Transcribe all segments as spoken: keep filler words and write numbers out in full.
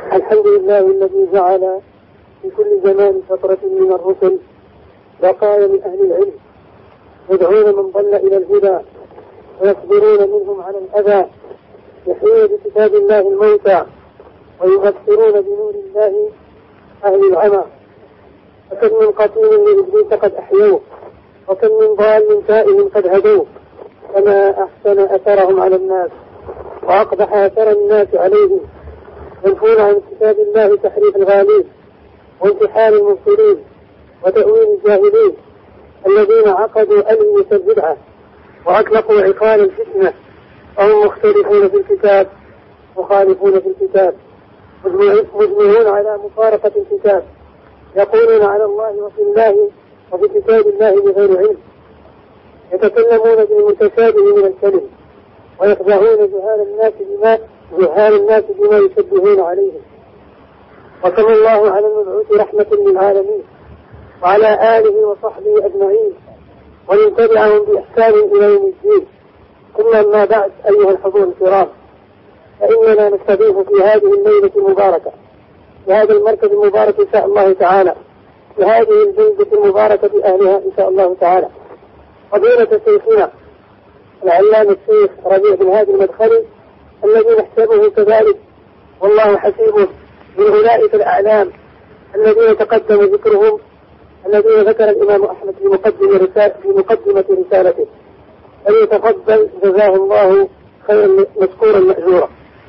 الحمد لله الذي جعل في كل زمان فترة من الرسل بقايا من أهل العلم يدعون من ضل إلى الهدى ويصبرون منهم على الأذى، يحيون بكتاب الله الموتى ويبصرون بنور الله أهل العمى. فكم من قتيل لإبليس قد أحيوه، وكم من ضال تائه قد هدوه، فما أحسن أثرهم على الناس وأقبح أثر الناس عليهم، ينفون عن كتاب الله تحريف الغالين وانتحار المبطلين وتأويل الجاهلين الذين عقدوا ألوية البدعة وأطلقوا عقال الفتنة، وهم مختلفون في الكتاب مخالفون في الكتاب مجمعون على مفارقة الكتاب، يقولون على الله وفي الله وفي كتاب الله بغير علم، يتكلمون بالمتشابه من الكلم ويخدعون جهال الناس بما جهال الناس بما يشبهون عليهم. وصلى الله على المبعوث رحمة للعالمين وعلى آله وصحبه أجمعين ومن تبعهم بإحسان إلى يوم الدين. ثم أما بعد، أيها الحضور الكرام، فإننا نستضيف في هذه الليلة المباركة في هذا المركز المبارك إن شاء الله تعالى، في هذه البلدة المباركة بأهلها إن شاء الله تعالى، فضيلة شيخنا العلامة الشيخ ربيع بن هادي المدخلي الذي نحسبه كذلك والله حسيبه من أولئك الأعلام الذين تقدم ذكرهم، الذين ذكر الإمام أحمد في مقدمة رسالة في مقدمة رسالته، فليتفضل جزاه الله خيرا مشكورا مأجورا.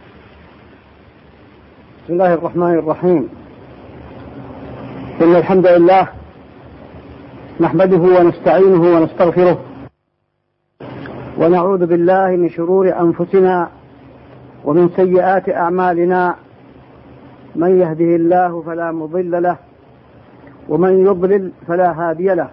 بسم الله الرحمن الرحيم. إن الحمد لله نحمده ونستعينه ونستغفره ونعوذ بالله من شرور أنفسنا ومن سيئات أعمالنا، من يهده الله فلا مضل له ومن يضلل فلا هادي له،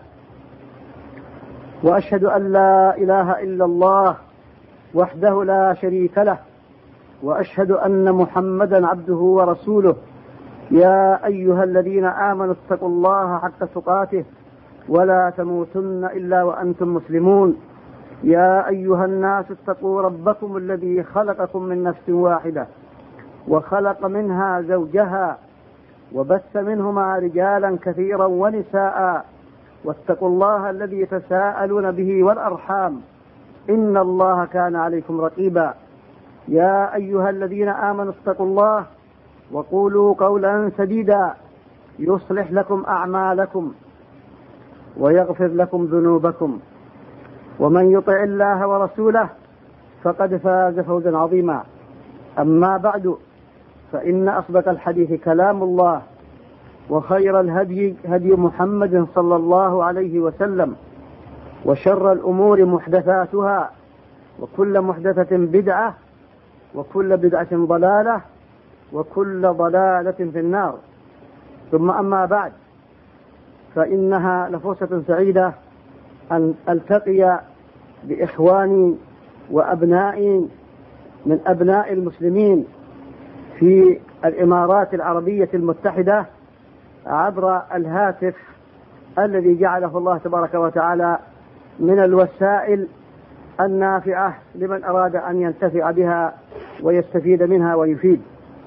وأشهد أن لا إله إلا الله وحده لا شريك له، وأشهد أن محمدا عبده ورسوله. يا أيها الذين آمنوا اتقوا الله حق تقاته ولا تموتن إلا وأنتم مسلمون. يا أيها الناس اتقوا ربكم الذي خلقكم من نفس واحدة وخلق منها زوجها وبث منهما رجالا كثيرا ونساء، واتقوا الله الذي تساءلون به والأرحام إن الله كان عليكم رقيبا. يا أيها الذين آمنوا اتقوا الله وقولوا قولا سديدا يصلح لكم أعمالكم ويغفر لكم ذنوبكم، ومن يطع الله ورسوله فقد فاز فوزا عظيما. أما بعد، فإن أصدق الحديث كلام الله، وخير الهدي هدي محمد صلى الله عليه وسلم، وشر الأمور محدثاتها، وكل محدثة بدعة، وكل بدعة ضلالة، وكل ضلالة في النار. ثم أما بعد، فإنها لفرصة سعيدة أن ألتقي بإخواني وأبنائي من أبناء المسلمين في الإمارات العربية المتحدة عبر الهاتف الذي جعله الله تبارك وتعالى من الوسائل النافعة لمن أراد أن ينتفع بها ويستفيد منها ويفيد.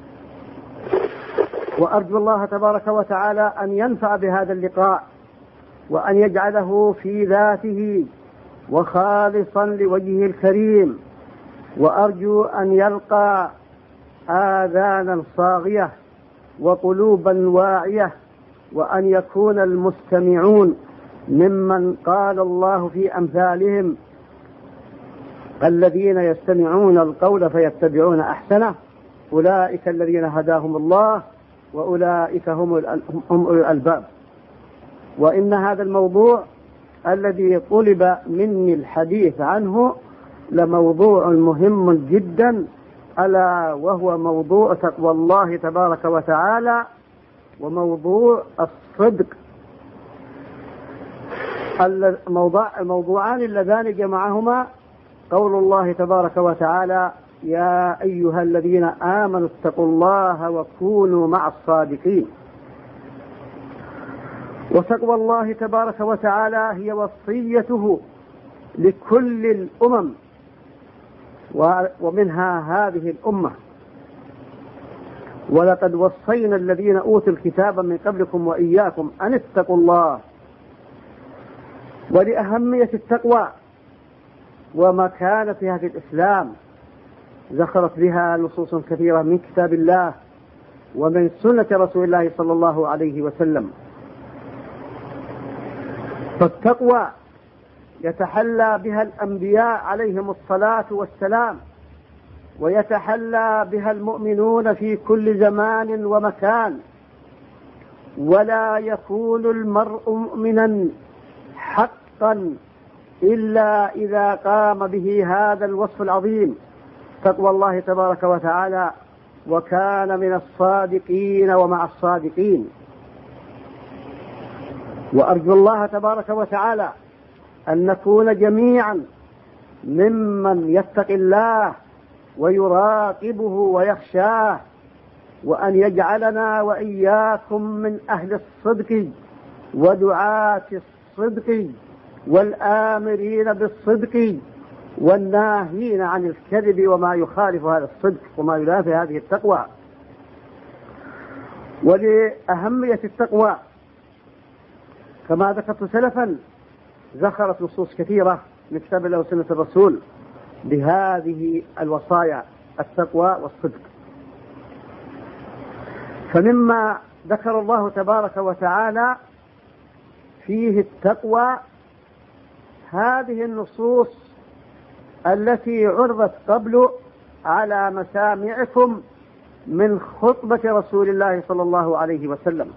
وأرجو الله تبارك وتعالى أن ينفع بهذا اللقاء وأن يجعله في ذاته وخالصا لوجهه الكريم، وأرجو أن يلقى آذانا صاغية وقلوبا واعية، وأن يكون المستمعون ممن قال الله في أمثالهم الذين يستمعون القول فيتبعون أحسنه، أولئك الذين هداهم الله وأولئك هم أولو الألباب. وإن هذا الموضوع الذي طلب مني الحديث عنه لموضوع مهم جدا، ألا وهو موضوع تقوى الله تبارك وتعالى وموضوع الصدق. الموضوعان اللذان جمعهما قول الله تبارك وتعالى: يا أيها الذين آمنوا اتقوا الله وكونوا مع الصادقين. وتقوى الله تبارك وتعالى هي وصيته لكل الأمم ومنها هذه الأمة. ولقد وصينا الذين أوتوا الكتاب من قبلكم وإياكم أن اتقوا الله. ولأهمية التقوى ومكانتها في الإسلام ذكرت بها نصوص كثيرة من كتاب الله ومن سنة رسول الله صلى الله عليه وسلم. فالتقوى يتحلى بها الأنبياء عليهم الصلاة والسلام، ويتحلى بها المؤمنون في كل زمان ومكان، ولا يكون المرء مؤمنا حقا إلا إذا قام به هذا الوصف العظيم تقوى الله تبارك وتعالى، وكان من الصادقين ومع الصادقين. وأرجو الله تبارك وتعالى أن نكون جميعا ممن يتقي الله ويراقبه ويخشاه، وأن يجعلنا وإياكم من أهل الصدق ودعاة الصدق والآمرين بالصدق والناهين عن الكذب وما يخالف هذا الصدق وما ينافي هذه التقوى. ولأهمية التقوى كما ذكرت سلفا ذكرت نصوص كثيرة من كتاب الله وسنة الرسول بهذه الوصايا التقوى والصدق. فمما ذكر الله تبارك وتعالى فيه التقوى هذه النصوص التي عرضت قبل على مسامعكم من خطبة رسول الله صلى الله عليه وسلم،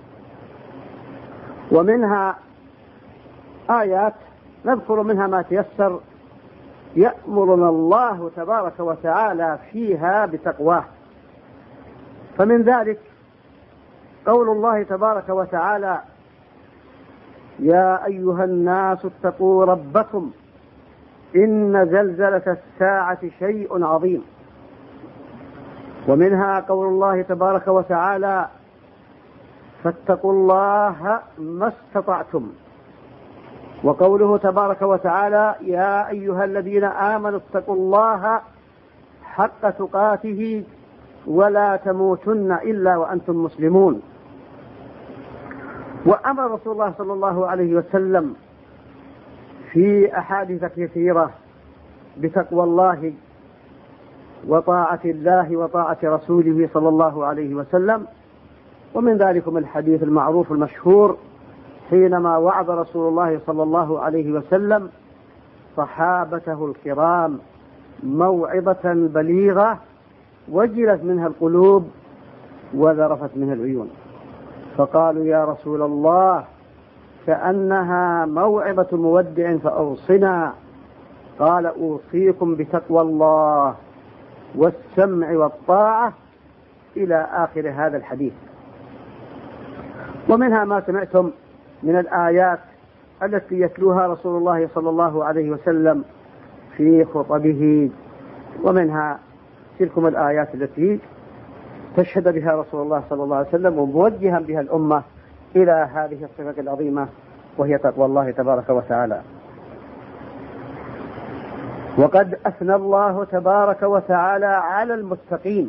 ومنها آيات نذكر منها ما تيسر يأمرنا الله تبارك وتعالى فيها بتقواه. فمن ذلك قول الله تبارك وتعالى: يا أيها الناس اتقوا ربكم إن زلزلة الساعة شيء عظيم. ومنها قول الله تبارك وتعالى: فاتقوا الله ما استطعتم. وقوله تبارك وتعالى: يا أيها الذين آمنوا اتقوا الله حق تقاته ولا تموتن إلا وأنتم مسلمون. وأمر رسول الله صلى الله عليه وسلم في أحاديث كثيرة بتقوى الله وطاعة الله وطاعة رسوله صلى الله عليه وسلم. ومن ذلكم الحديث المعروف المشهور حينما وعظ رسول الله صلى الله عليه وسلم صحابته الكرام موعظة بليغة وجلت منها القلوب وذرفت منها العيون، فقالوا: يا رسول الله كأنها موعظة مودع فأوصنا. قال: أوصيكم بتقوى الله والسمع والطاعة إلى آخر هذا الحديث. ومنها ما سمعتم من الآيات التي يتلوها رسول الله صلى الله عليه وسلم في خطبه، ومنها تلكم الآيات التي تشهد بها رسول الله صلى الله عليه وسلم وموجها بها الأمة إلى هذه الصفة العظيمة وهي تقوى الله تبارك وتعالى. وقد أثنى الله تبارك وتعالى على المتقين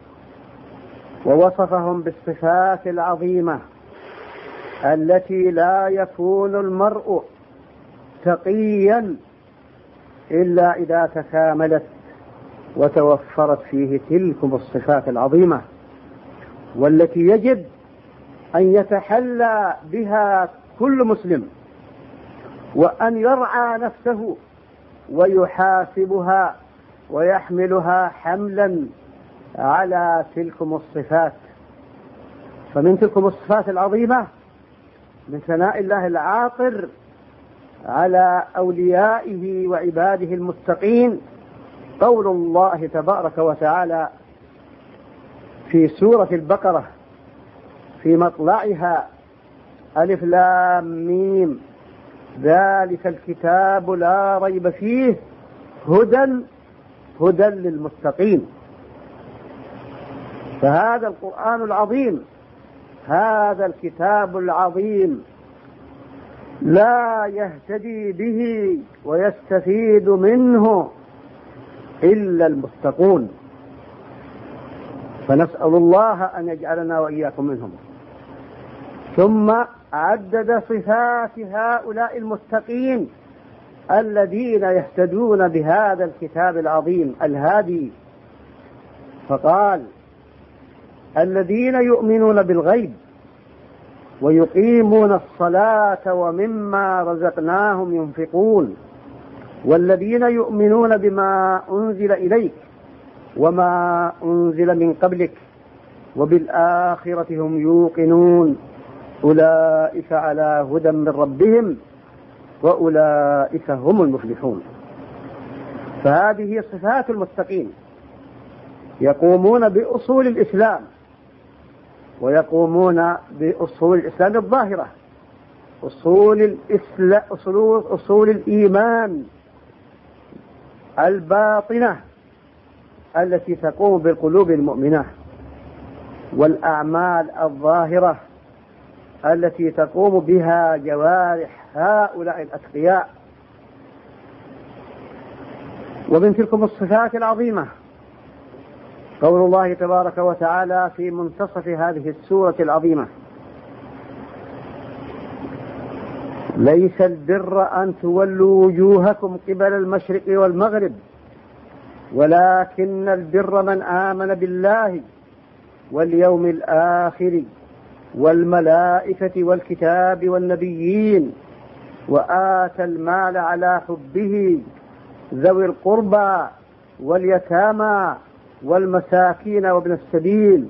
ووصفهم بالصفات العظيمة التي لا يكون المرء تقيا إلا إذا تكاملت وتوفرت فيه تلكم الصفات العظيمة، والتي يجب أن يتحلى بها كل مسلم، وأن يرعى نفسه ويحاسبها ويحملها حملا على تلكم الصفات. فمن تلكم الصفات العظيمة من ثناء الله العاطر على أوليائه وعباده المتقين قول الله تبارك وتعالى في سورة البقرة في مطلعها: ألف لام ميم ذلك الكتاب لا ريب فيه هدى هدى للمتقين. فهذا القرآن العظيم، هذا الكتاب العظيم لا يهتدي به ويستفيد منه إلا المتقون. فنسأل الله أن يجعلنا وإياكم منهم. ثم عدد صفات هؤلاء المتقين الذين يهتدون بهذا الكتاب العظيم الهادي، فقال: الذين يؤمنون بالغيب ويقيمون الصلاة ومما رزقناهم ينفقون، والذين يؤمنون بما أنزل إليك وما أنزل من قبلك وبالآخرة هم يوقنون، أولئك على هدى من ربهم وأولئك هم المفلحون. فهذه صفات المتقين، يقومون بأصول الإسلام ويقومون بأصول الإسلام الظاهرة، أصول الإسلام، أصول, أصول الإيمان الباطنة التي تقوم بالقلوب المؤمنة، والأعمال الظاهرة التي تقوم بها جوارح هؤلاء الأتقياء. ومن تلكم الصفات العظيمة قول الله تبارك وتعالى في منتصف هذه السورة العظيمة: ليس البر أن تولوا وجوهكم قبل المشرق والمغرب ولكن البر من آمن بالله واليوم الآخر والملائكة والكتاب والنبيين وآتى المال على حبه ذوي القربى واليتامى والمساكين وابن السبيل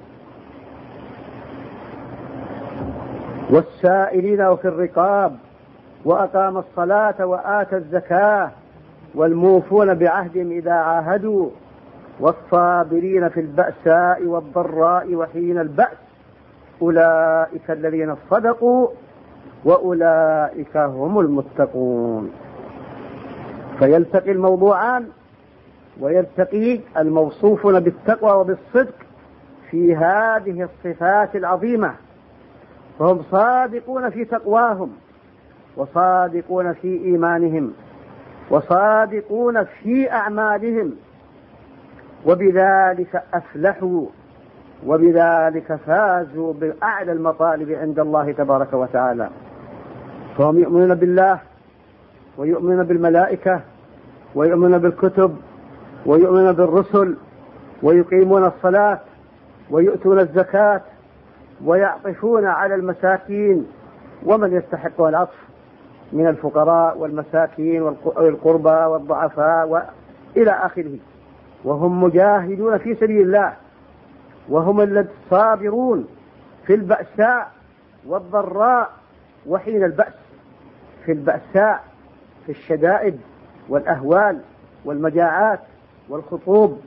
والسائلين وفي الرقاب وأقام الصلاة وآتى الزكاة والموفون بعهدهم إذا عاهدوا والصابرين في البأساء والضراء وحين البأس أولئك الذين صدقوا وأولئك هم المتقون. فيلتقي الموضوعان ويلتقي الموصوفون بالتقوى وبالصدق في هذه الصفات العظيمة، فهم صادقون في تقواهم وصادقون في إيمانهم وصادقون في أعمالهم، وبذلك أفلحوا وبذلك فازوا بأعلى المطالب عند الله تبارك وتعالى. فهم يؤمنون بالله ويؤمنون بالملائكة ويؤمنون بالكتب ويؤمنون بالرسل ويقيمون الصلاة ويؤتون الزكاة ويعطفون على المساكين ومن يستحق العطف من الفقراء والمساكين والقربى والضعفاء وإلى آخره، وهم مجاهدون في سبيل الله، وهم الصابرون في البأساء والضراء وحين البأس، في البأساء في الشدائد والأهوال والمجاعات والخطوب،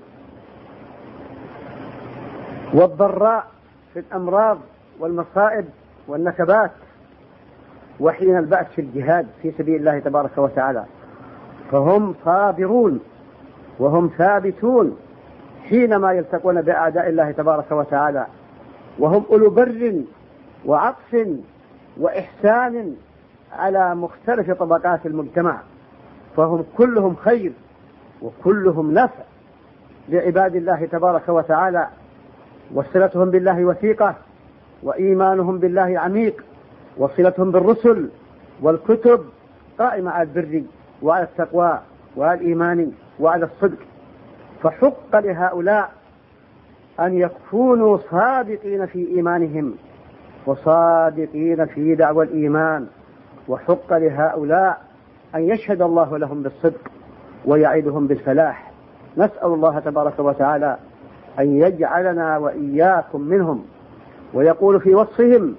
والضراء في الأمراض والمصائب والنكبات، وحين البأس في الجهاد في سبيل الله تبارك وتعالى. فهم صابرون وهم ثابتون حينما يلتقون بأعداء الله تبارك وتعالى، وهم أولو بر وعطف وإحسان على مختلف طبقات المجتمع، فهم كلهم خير وكلهم نفع لعباد الله تبارك وتعالى، وصلتهم بالله وثيقة وإيمانهم بالله عميق، وصلتهم بالرسل والكتب قائمة على البر وعلى التقوى وعلى الإيمان وعلى الصدق. فحق لهؤلاء أن يكونوا صادقين في إيمانهم وصادقين في دعوى الإيمان، وحق لهؤلاء أن يشهد الله لهم بالصدق ويعدهم بالفلاح. نسأل الله تبارك وتعالى أن يجعلنا وإياكم منهم. ويقول في وصفهم،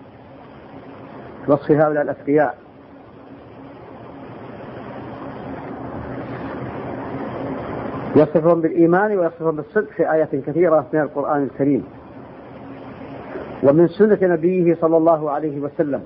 وصف هؤلاء الأتقياء: يصفهم بالإيمان ويصفهم بالصدق في آيات كثيرة من القرآن الكريم ومن سنة نبيه صلى الله عليه وسلم،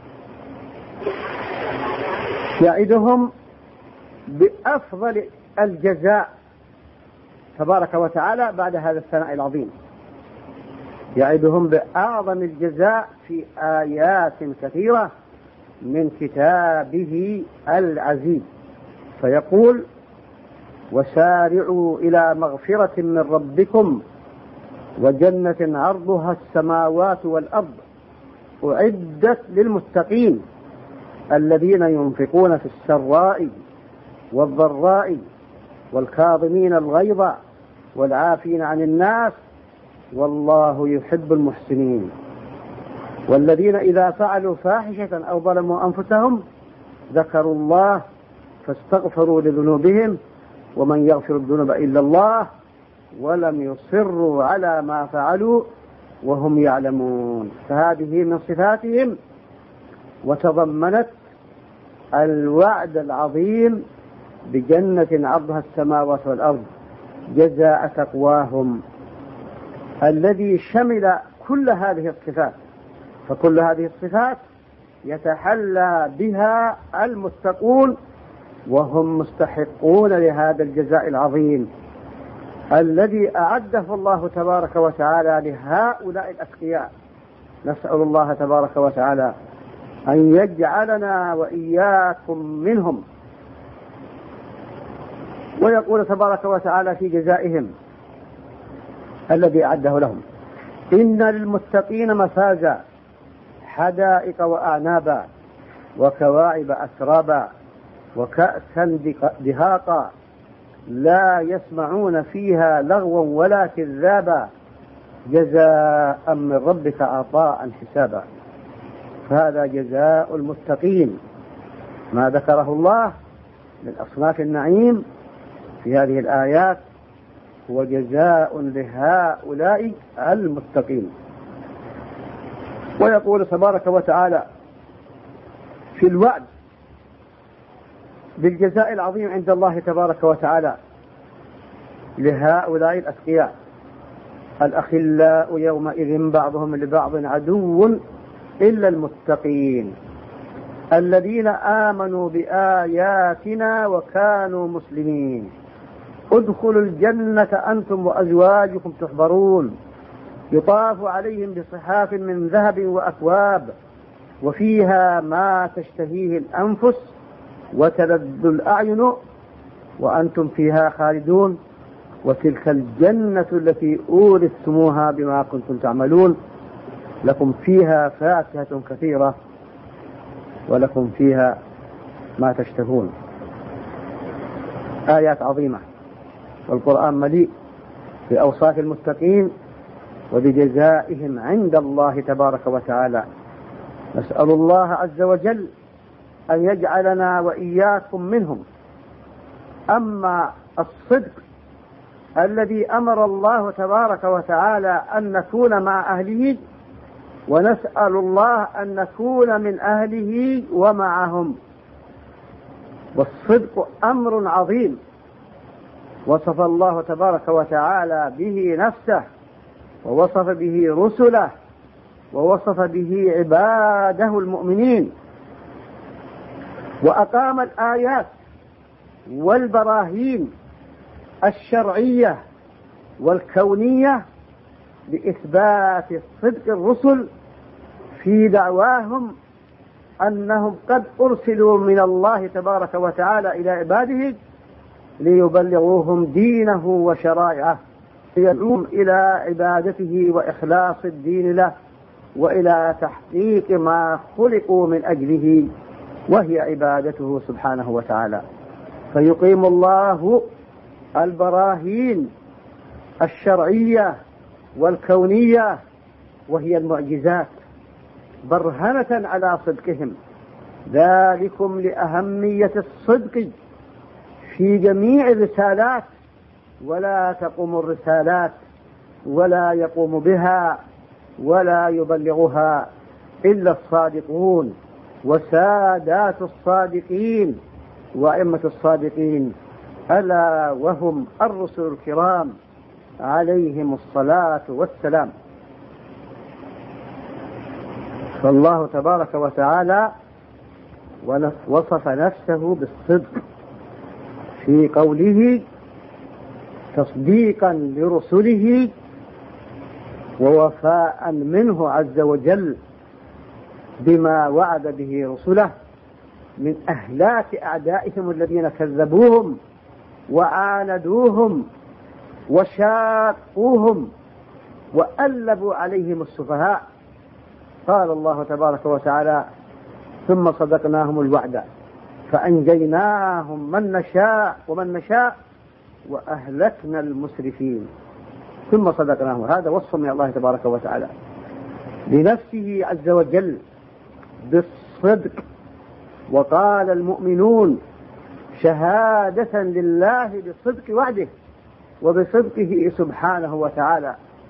يعدهم بأفضل الجزاء تبارك وتعالى بعد هذا الثناء العظيم، يعدهم بأعظم الجزاء في آيات كثيرة من كتابه العزيز، فيقول: وسارعوا إلى مغفرة من ربكم وجنة عرضها السماوات والأرض أعدت للمتقين الذين ينفقون في السراء والضراء والكاظمين الغيظ والعافين عن الناس والله يحب المحسنين. والذين إذا فعلوا فاحشة أو ظلموا أنفسهم ذكروا الله فاستغفروا لذنوبهم ومن يغفر الذنوب إلا الله ولم يصروا على ما فعلوا وهم يعلمون. فهذه من صفاتهم، وتضمنت الوعد العظيم بجنة عرضها السماوات والأرض جزاء تقواهم، الذي شمل كل هذه الصفات. فكل هذه الصفات يتحلى بها المتقون وهم مستحقون لهذا الجزاء العظيم الذي أعده الله تبارك وتعالى لهؤلاء الأتقياء. نسأل الله تبارك وتعالى أن يجعلنا وإياكم منهم. ويقول تبارك وتعالى في جزائهم الذي أعده لهم: إن للمتقين مفازا حدائق وأعنابا وكواعب أترابا وكأسا دهاقا لا يسمعون فيها لغوا ولا كذابا جزاء من ربك عطاء حسابا. فهذا جزاء المتقين، ما ذكره الله من أصناف النعيم في هذه الآيات هو جزاء لهؤلاء المتقين. ويقول تبارك وتعالى في الوعد بالجزاء العظيم عند الله تبارك وتعالى لهؤلاء الأتقياء: الأخلاء يومئذ بعضهم لبعض عدو إلا المتقين الذين آمنوا بآياتنا وكانوا مسلمين ادخلوا الجنة أنتم وأزواجكم تحبرون يطاف عليهم بصحاف من ذهب وأكواب وفيها ما تشتهيه الأنفس وتلذ الأعين وأنتم فيها خالدون وتلك الجنة التي أورثتموها بما كنتم تعملون لكم فيها فاكهة كثيرة ولكم فيها ما تشتهون. آيات عظيمة، والقرآن مليء بأوصاف المتقين وبجزائهم عند الله تبارك وتعالى. نسأل الله عز وجل أن يجعلنا وإياكم منهم. أما الصدق الذي أمر الله تبارك وتعالى أن نكون مع أهله، ونسأل الله أن نكون من أهله ومعهم. والصدق أمر عظيم وصف الله تبارك وتعالى به نفسه ووصف به رسله ووصف به عباده المؤمنين، وأقام الآيات والبراهين الشرعية والكونية لإثبات صدق الرسل في دعواهم أنهم قد أرسلوا من الله تبارك وتعالى إلى عباده ليبلغوهم دينه وشرائعه، يدعوهم إلى عبادته وإخلاص الدين له وإلى تحقيق ما خلقوا من أجله وهي عبادته سبحانه وتعالى. فيقيم الله البراهين الشرعية والكونية وهي المعجزات برهنة على صدقهم. ذلكم لأهمية الصدق في جميع الرسالات، ولا تقوم الرسالات ولا يقوم بها ولا يبلغها إلا الصادقون وسادات الصادقين وأئمة الصادقين، ألا وهم الرسل الكرام عليهم الصلاة والسلام. فالله تبارك وتعالى وصف نفسه بالصدق في قوله تصديقا لرسله ووفاء منه عز وجل بما وعد به رسله من أهلاك أعدائهم الذين كذبوهم وعاندوهم وشاقوهم وألبوا عليهم السفهاء. قال الله تبارك وتعالى: ثم صدقناهم الوعد فأنجيناهم من نشاء ومن نشاء وأهلكنا المسرفين. ثم صدقناهم، هذا وصف من الله تبارك وتعالى لنفسه عز وجل بالصدق. وقال المؤمنون شهادة لله بصدق وعده وبصدقه سبحانه وتعالى.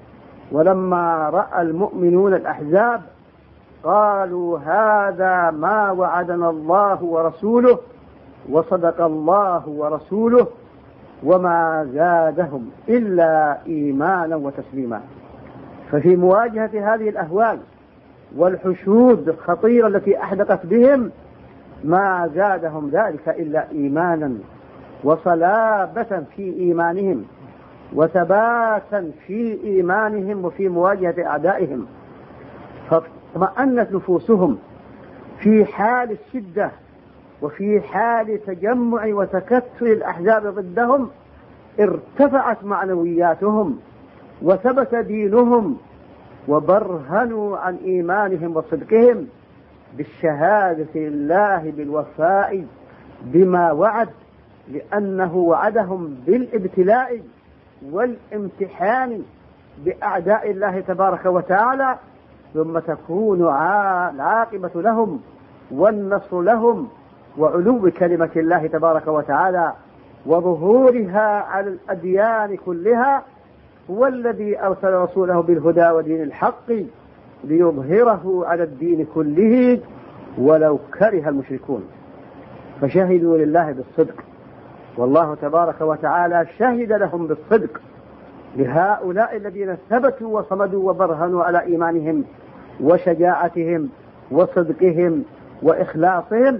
ولما رأى المؤمنون الأحزاب قالوا: هذا ما وعدنا الله ورسوله وصدق الله ورسوله وما زادهم إلا إيمانا وتسليما. ففي مواجهة هذه الأهوال والحشود الخطيرة التي أحدقت بهم ما زادهم ذلك إلا إيمانا وصلابة في إيمانهم وثباتا في إيمانهم وفي مواجهة أعدائهم، فاطمأنت نفوسهم في حال الشدة وفي حال تجمع وتكتل الأحزاب ضدهم. ارتفعت معنوياتهم وثبت دينهم وبرهنوا عن إيمانهم وصدقهم بالشهادة لله بالوفاء بما وعد، لأنه وعدهم بالابتلاء والامتحان بأعداء الله تبارك وتعالى، ثم تكون العاقبة لهم والنصر لهم وعلو كلمة الله تبارك وتعالى وظهورها على الأديان كلها. هو الذي أرسل رسوله بالهدى ودين الحق ليظهره على الدين كله ولو كره المشركون. فشهدوا لله بالصدق، والله تبارك وتعالى شهد لهم بالصدق لهؤلاء الذين ثبتوا وصمدوا وبرهنوا على إيمانهم وشجاعتهم وصدقهم وإخلاصهم.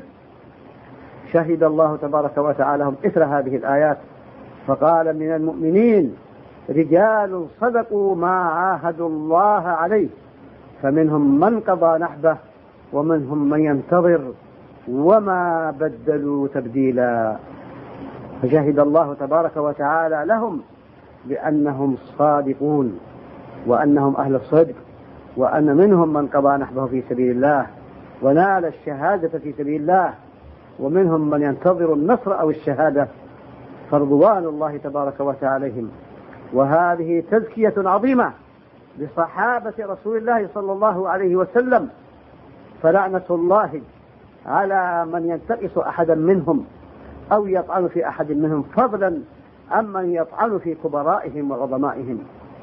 شهد الله تبارك وتعالى لهم إثر هذه الآيات فقال: من المؤمنين رجال صدقوا ما عاهدوا الله عليه فمنهم من قضى نحبه ومنهم من ينتظر وما بدلوا تبديلا. فشهد الله تبارك وتعالى لهم بأنهم صادقون وأنهم أهل الصدق، وأن منهم من قضى نحبه في سبيل الله ونال الشهادة في سبيل الله، ومنهم من ينتظر النصر أو الشهادة، فرضوان الله تبارك وتعالى عليهم. وهذه تزكية عظيمة لصحابة رسول الله صلى الله عليه وسلم، فلعنة الله على من ينتقص أحدا منهم أو يطعن في أحد منهم، فضلا عمن يطعن في كبرائهم وعظمائهم.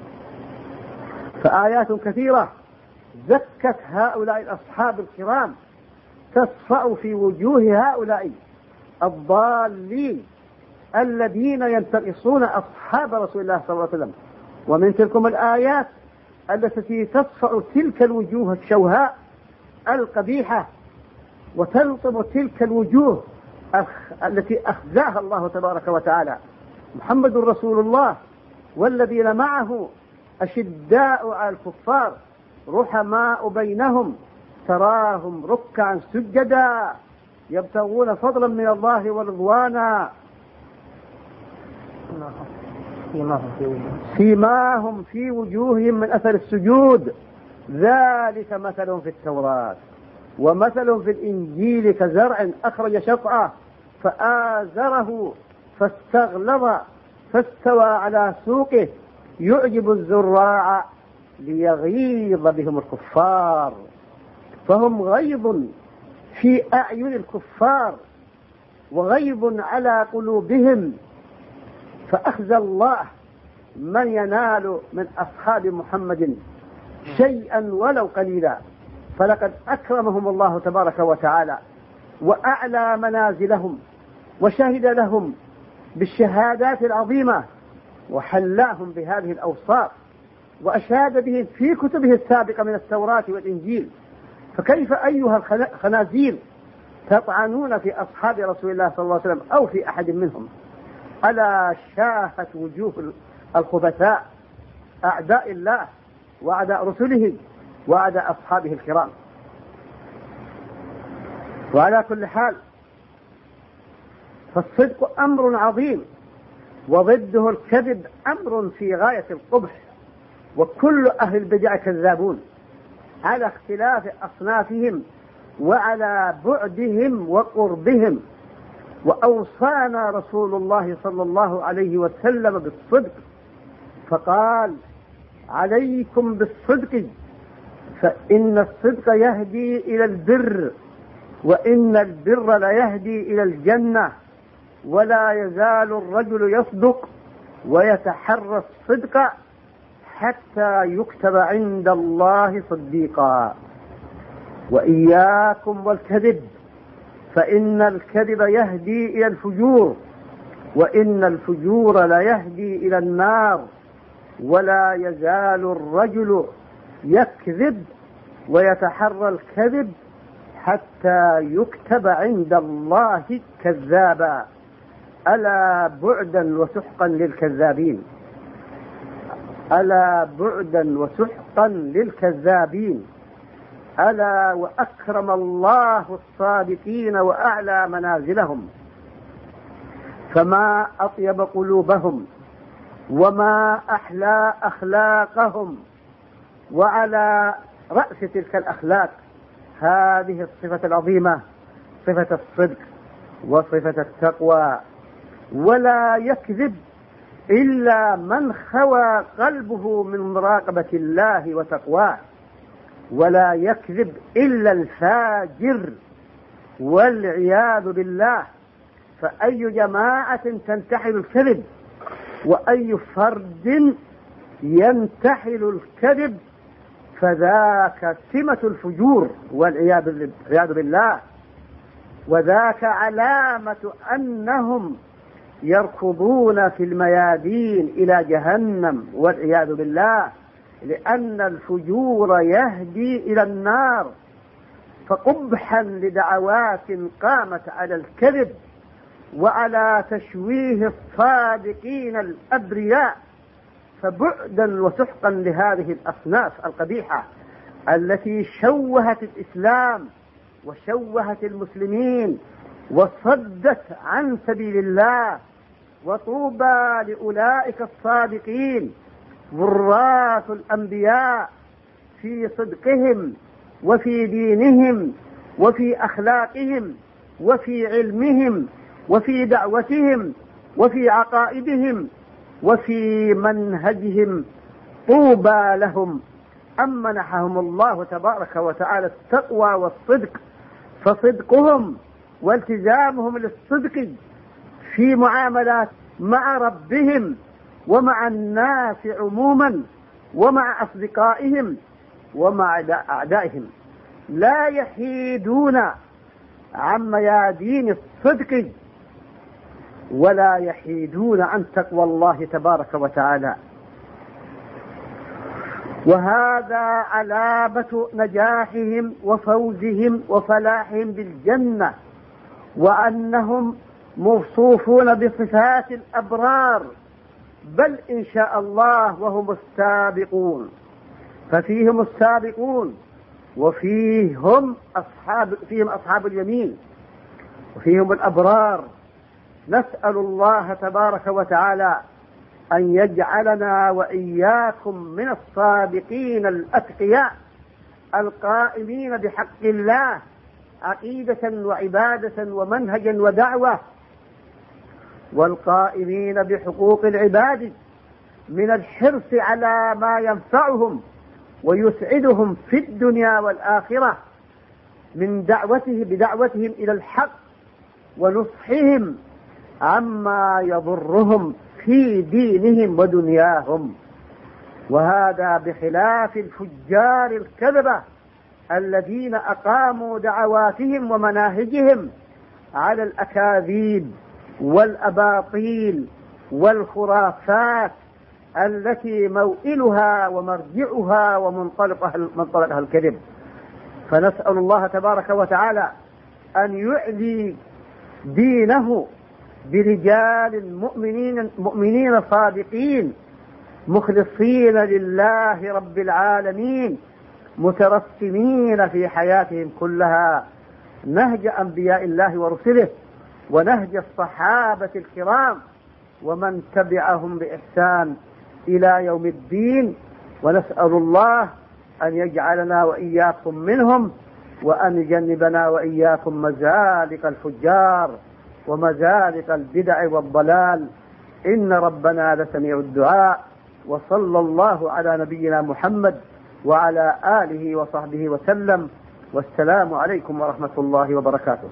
فآيات كثيرة زكت هؤلاء الأصحاب الكرام تصفأ في وجوه هؤلاء الضالين الذين ينتقصون أصحاب رسول الله صلى الله عليه وسلم. ومن تلكم الآيات التي تصفأ تلك الوجوه الشوهاء القبيحة وتلطم تلك الوجوه التي أخزاها الله تبارك وتعالى. محمد رسول الله والذين معه أشداء على الكفار رحماء بينهم، تراهم ركعا سجدا يبتغون فضلا من الله ورضوانا، سيماهم في وجوههم من أثر السجود، ذلك مثل في التوراة ومثل في الإنجيل كزرع أخرج شطأه فآزره فاستغلظ فاستوى على سوقه يعجب الزراع ليغيظ بهم الكفار، فهم غيظ في أعين الكفار وغيظ على قلوبهم. فأخزى الله من ينال من أصحاب محمد شيئا ولو قليلا، فلقد أكرمهم الله تبارك وتعالى وأعلى منازلهم وشهد لهم بالشهادات العظيمة وحلاهم بهذه الأوصاف وأشاد بهم في كتبه السابقة من التوراة والإنجيل. فكيف أيها الخنازير تطعنون في أصحاب رسول الله صلى الله عليه وسلم أو في أحد منهم؟ ألا شاهت وجوه الخبثاء أعداء الله وأعداء رسله وأعداء أصحابه الكرام. وعلى كل حال فالصدق أمر عظيم وضده الكذب أمر في غاية القبح، وكل أهل البدع كذابون على اختلاف أصنافهم وعلى بعدهم وقربهم. وأوصانا رسول الله صلى الله عليه وسلم بالصدق، فقال: عليكم بالصدق فإن الصدق يهدي إلى البر، وإن البر لا يهدي إلى الجنة، ولا يزال الرجل يصدق ويتحرى الصدق حتى يكتب عند الله صديقا. وإياكم والكذب فإن الكذب يهدي إلى الفجور، وإن الفجور لا يهدي إلى النار، ولا يزال الرجل يكذب ويتحرى الكذب حتى يكتب عند الله كذابا. ألا بعدا وسحقا للكذابين، ألا بعدا وسحقا للكذابين، ألا وأكرم الله الصادقين وأعلى منازلهم. فما أطيب قلوبهم وما أحلى أخلاقهم. وعلى رأس تلك الأخلاق هذه الصفة العظيمة، صفة الصدق وصفة التقوى. ولا يكذب إلا من خوى قلبه من مراقبة الله وتقواه، ولا يكذب إلا الفاجر والعياذ بالله. فأي جماعة تنتحل الكذب وأي فرد ينتحل الكذب فذاك سمة الفجور والعياذ بالله، وذاك علامة أنهم يركضون في الميادين إلى جهنم والعياذ بالله، لأن الفجور يهدي إلى النار. فقبحا لدعوات قامت على الكذب وعلى تشويه الصادقين الأبرياء، فبعدا وسحقا لهذه الأصناف القبيحة التي شوهت الإسلام وشوهت المسلمين وصدت عن سبيل الله. وطوبى لأولئك الصادقين وراث الأنبياء في صدقهم وفي دينهم وفي أخلاقهم وفي علمهم وفي دعوتهم وفي عقائدهم وفي منهجهم. طوبى لهم. أم منحهم الله تبارك وتعالى التقوى والصدق، فصدقهم والتزامهم للصدق في معاملات مع ربهم ومع الناس عموما ومع أصدقائهم ومع أعدائهم لا يحيدون عن ميادين الصدق ولا يحيدون عن تقوى الله تبارك وتعالى. وهذا علامة نجاحهم وفوزهم وفلاحهم بالجنة، وأنهم موصوفون بصفات الأبرار، بل إن شاء الله وهم السابقون. ففيهم السابقون وفيهم أصحاب فيهم أصحاب اليمين وفيهم الأبرار. نسأل الله تبارك وتعالى أن يجعلنا وإياكم من الصادقين الأتقياء القائمين بحق الله عقيدة وعبادة ومنهجا ودعوة، والقائمين بحقوق العباد من الحرص على ما ينفعهم ويسعدهم في الدنيا والآخرة من دعوته بدعوتهم إلى الحق ونصحهم عما يضرهم في دينهم ودنياهم. وهذا بخلاف الفجار الكذبة الذين أقاموا دعواتهم ومناهجهم على الأكاذيب والأباطيل والخرافات التي موئلها ومرجعها ومنطلقها منطلقها الكذب. فنسأل الله تبارك وتعالى أن يعلي دينه برجال مؤمنين مؤمنين صادقين مخلصين لله رب العالمين مترسمين في حياتهم كلها نهج أنبياء الله ورسله ونهج الصحابة الكرام ومن تبعهم بإحسان إلى يوم الدين. ونسأل الله أن يجعلنا وإياكم منهم، وأن يجنبنا وإياكم مزالق الفجار ومزالق البدع والضلال، إن ربنا لسميع الدعاء. وصلى الله على نبينا محمد وعلى آله وصحبه وسلم، والسلام عليكم ورحمة الله وبركاته.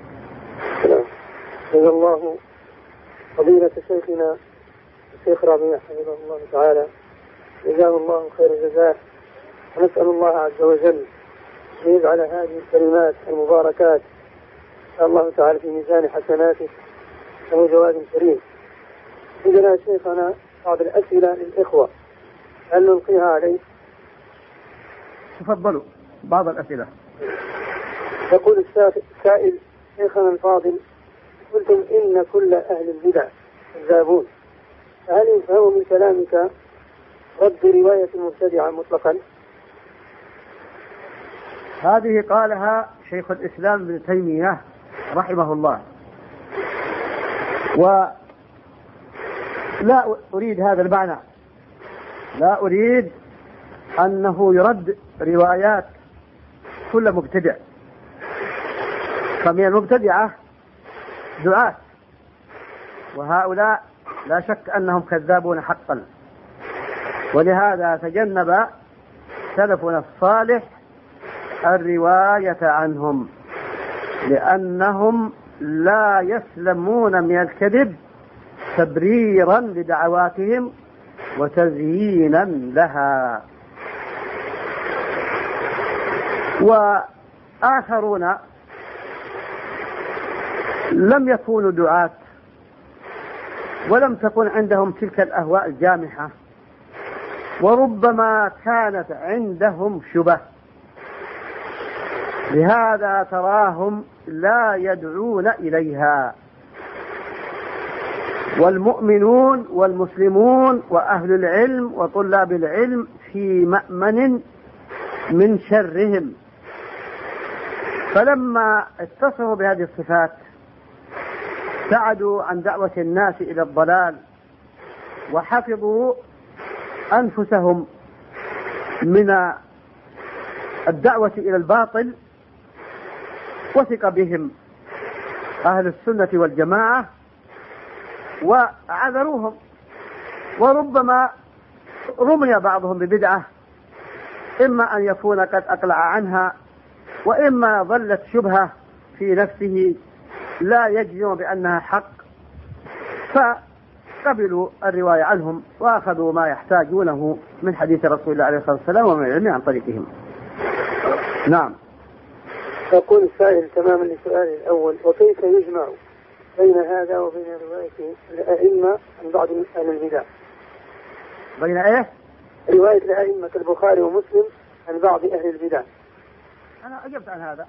جزا الله فضيلة شيخنا الشيخ ربيع حفظه الله تعالى، جزاه الله خير الجزاء، ونسأل الله عز وجل أن يجعل هذه الكلمات المباركات إن شاء الله تعالى في ميزان حسناته، له جواد كريم. عندنا شيخنا بعض الأسئلة للإخوة، هل نلقيها عليه؟ تفضلوا بعض الأسئلة. يقول السائل: شيخنا الفاضل، قلتم إن كل أهل البدع كذابون، فهل يفهم من كلامك رد رواية المبتدعة مطلقا؟ هذه قالها شيخ الإسلام ابن تيمية رحمه الله، ولا أريد هذا المعنى، لا أريد أنه يرد روايات كل مبتدع، فمن المبتدعة دعاة، وهؤلاء لا شك أنهم كذابون حقا، ولهذا تجنب سلفنا الصالح الرواية عنهم، لأنهم لا يسلمون من الكذب تبريرا لدعواتهم وتزيينا لها. وآخرون لم يكونوا دعاة ولم تكن عندهم تلك الأهواء الجامحة، وربما كانت عندهم شبه، لهذا تراهم لا يدعون إليها. والمؤمنون والمسلمون وأهل العلم وطلاب العلم في مأمن من شرهم، فلما اتصفوا بهذه الصفات ابتعدوا عن دعوة الناس إلى الضلال، وحفظوا أنفسهم من الدعوة إلى الباطل، وثق بهم أهل السنة والجماعة وعذروهم. وربما رمي بعضهم ببدعة، إما أن يكون قد أقلع عنها، وإما ظلت شبهة في نفسه لا يجزم بأنها حق، فقبلوا الرواية عنهم وأخذوا ما يحتاجونه من حديث رسول الله عليه الصلاة والسلام ومن العلم عن طريقهم. نعم. يقول السائل تماما لسؤاله الأول: وكيف يجمع بين هذا وبين رواية الأئمة عن بعض أهل البدع؟ بين إيه؟ رواية الأئمة البخاري ومسلم عن بعض أهل البدع. أنا أجبت عن هذا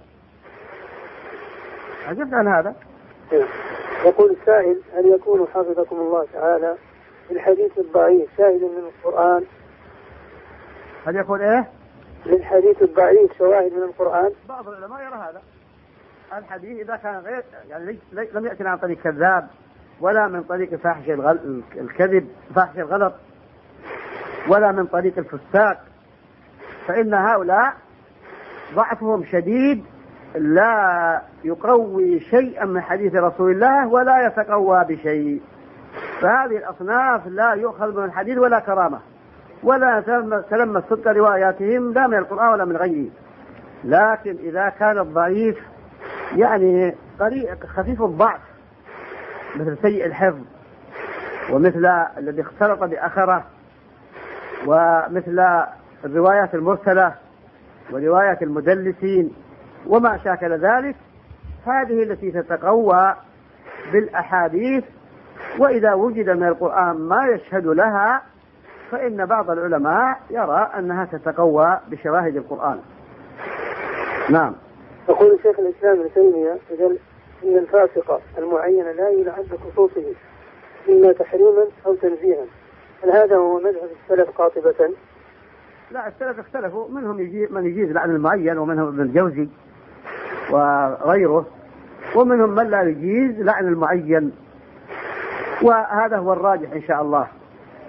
أجبت عن هذا يقول السائل: هل يكون حفظكم الله تعالى الحديث الضعيف شاهد من القرآن؟ هل يكون إيه؟ للحديث الضعيف شواهد من القرآن؟ بعض العلماء يرى هذا. الحديث إذا كان غير يعني لم يأتي عن طريق كذاب، ولا من طريق فاحش الكذب فاحش الغلط، ولا من طريق الفساق، فإن هؤلاء ضعفهم شديد، لا يقوي شيئا من حديث رسول الله ولا يتقوى بشيء، فهذه الأصناف لا يؤخذ من الحديث ولا كرامة، ولا تلمس صدق رواياتهم لا من القرآن ولا من غيره. لكن إذا كان الضعيف يعني خفيف الضعف مثل سيء الحفظ، ومثل الذي اختلط بأخره، ومثل الروايات المرسلة ورواية المدلسين وما شاكل ذلك، هذه التي تتقوى بالأحاديث، وإذا وجد من القرآن ما يشهد لها فإن بعض العلماء يرى أنها تتقوى بشواهد القرآن. نعم. يقول شيخ الإسلام ابن تيمية: إن الفاسق المعين لا يلعن بخصوصه إما تحريما أو تنزيها، هل هذا هو مذهب السلف قاطبة؟ لا، السلف اختلفوا، منهم يجي من يجيز لعن المعين، ومنهم ابن الجوزي وغيره، ومنهم من لا يجيز لعن المعين، وهذا هو الراجح إن شاء الله.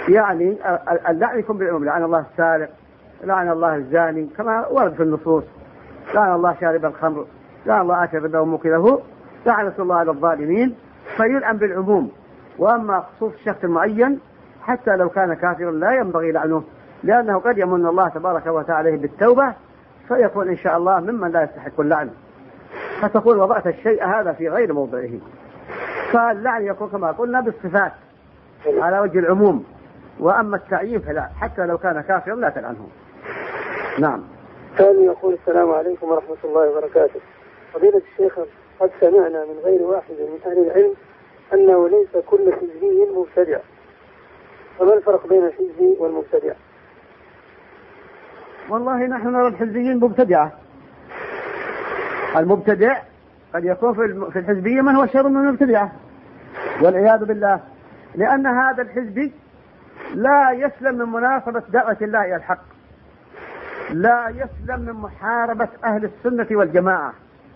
يعني اللعن يكون بالعموم، لعن الله السارق، لعن الله الزاني كما ورد في النصوص، لعن الله شارب الخمر، لعن الله آكل الربا وموكله، لعنة الله على الظالمين، فيلعن بالعموم. وأما خصوص الشخص المعين حتى لو كان كافرا لا ينبغي لعنه، لأنه قد يمن الله تبارك وتعالى بالتوبة فيكون إن شاء الله ممن لا يستحق اللعن، فتقول وضعت الشيء هذا في غير موضعه. فاللعن يكون كما قلنا بالصفات على وجه العموم، وأما التعيين فلا، حتى لو كان كافرا لا تلعنه. نعم. ثاني يقول السلام عليكم ورحمة الله وبركاته. فضيلة الشيخ، قد سمعنا من غير واحد من أهل العلم أنه ليس كل حزبي مبتدع، فما الفرق بين الحزبي والمبتدع؟ والله نحن نرى الحزبيين مبتدعة. المبتدع قد يكون في الحزبية من هو شر من المبتدعة والعياذ بالله، لأن هذا الحزبي لا يسلم من مناصبة دعوة الله إلى الحق، لا يسلم من محاربة أهل السنة والجماعة،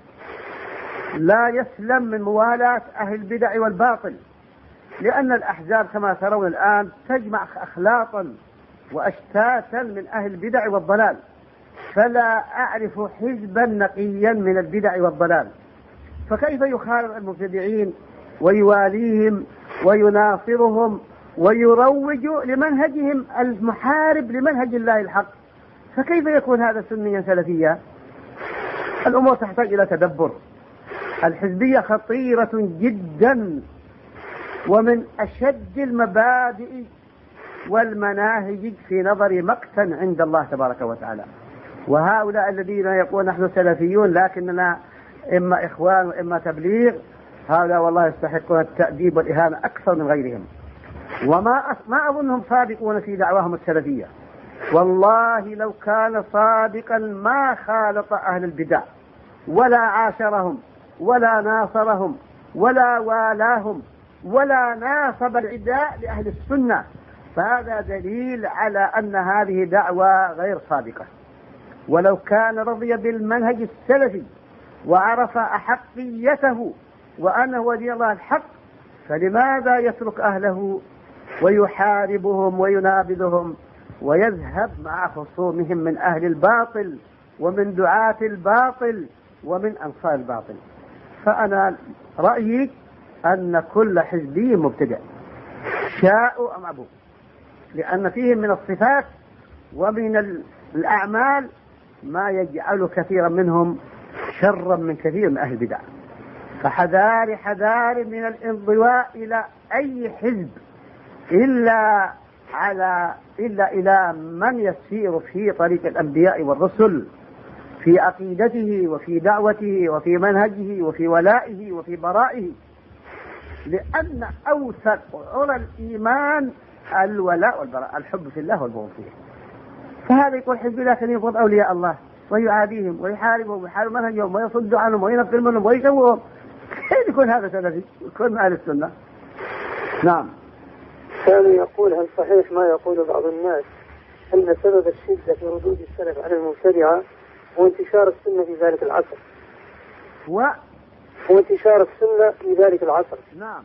لا يسلم من موالاة أهل البدع والباطل، لأن الأحزاب كما ترون الآن تجمع أخلاطا وأشتاتا من أهل البدع والضلال، فلا أعرف حزبا نقيا من البدع والضلال، فكيف يخالف المبتدعين ويواليهم ويناصرهم ويروج لمنهجهم المحارب لمنهج الله الحق؟ فكيف يكون هذا سنيا سلفيا؟ الأمور تحتاج إلى تدبر. الحزبية خطيرة جدا، ومن أشد المبادئ والمناهج في نظر مقتا عند الله تبارك وتعالى. وهؤلاء الذين يقولون نحن سلفيون لكننا إما إخوان وإما تبليغ، هؤلاء والله يستحقون التأديب والإهانة أكثر من غيرهم، وما ما أظنهم صادقون في دعواهم السلفية. والله لو كان صادقا ما خالط أهل البدع ولا عاشرهم ولا ناصرهم ولا والاهم ولا ناصب العداء لأهل السنة، فهذا دليل على أن هذه دعوة غير صادقة. ولو كان رضي بالمنهج السلفي وعرف أحقيته وأنه ولي الله الحق، فلماذا يترك أهله ويحاربهم وينابذهم ويذهب مع خصومهم من أهل الباطل ومن دعاة الباطل ومن أنصار الباطل؟ فأنا رأيي أن كل حزبي مبتدع شاءوا أم أبوا، لأن فيهم من الصفات ومن الأعمال ما يجعل كثيرا منهم شرا من كثير من أهل البدع. فحذار حذار من الانضواء إلى أي حزب إلا على إلا إلى من يسير في طريق الأنبياء والرسل في عقيدته وفي دعوته وفي منهجه وفي ولائه وفي برائه، لأن أوثق عرى الإيمان الولاء والبراء، الحب في الله والبغض فيه. فهذا يقول حزب لكن يبغض أولياء الله ويعاديهم ويحاربهم ويحارب منهجهم ويصد عنهم وينفر منهم ويشوهم، كيف يكون هذا سلفي؟ يكون من أهل السنة. نعم. كان يقول هل صحيح ما يقول بعض الناس أن سبب الشدة في ردود السلف على المبتدعة هو انتشار السنة في ذلك العصر؟ و هو انتشار السنة في ذلك العصر. نعم.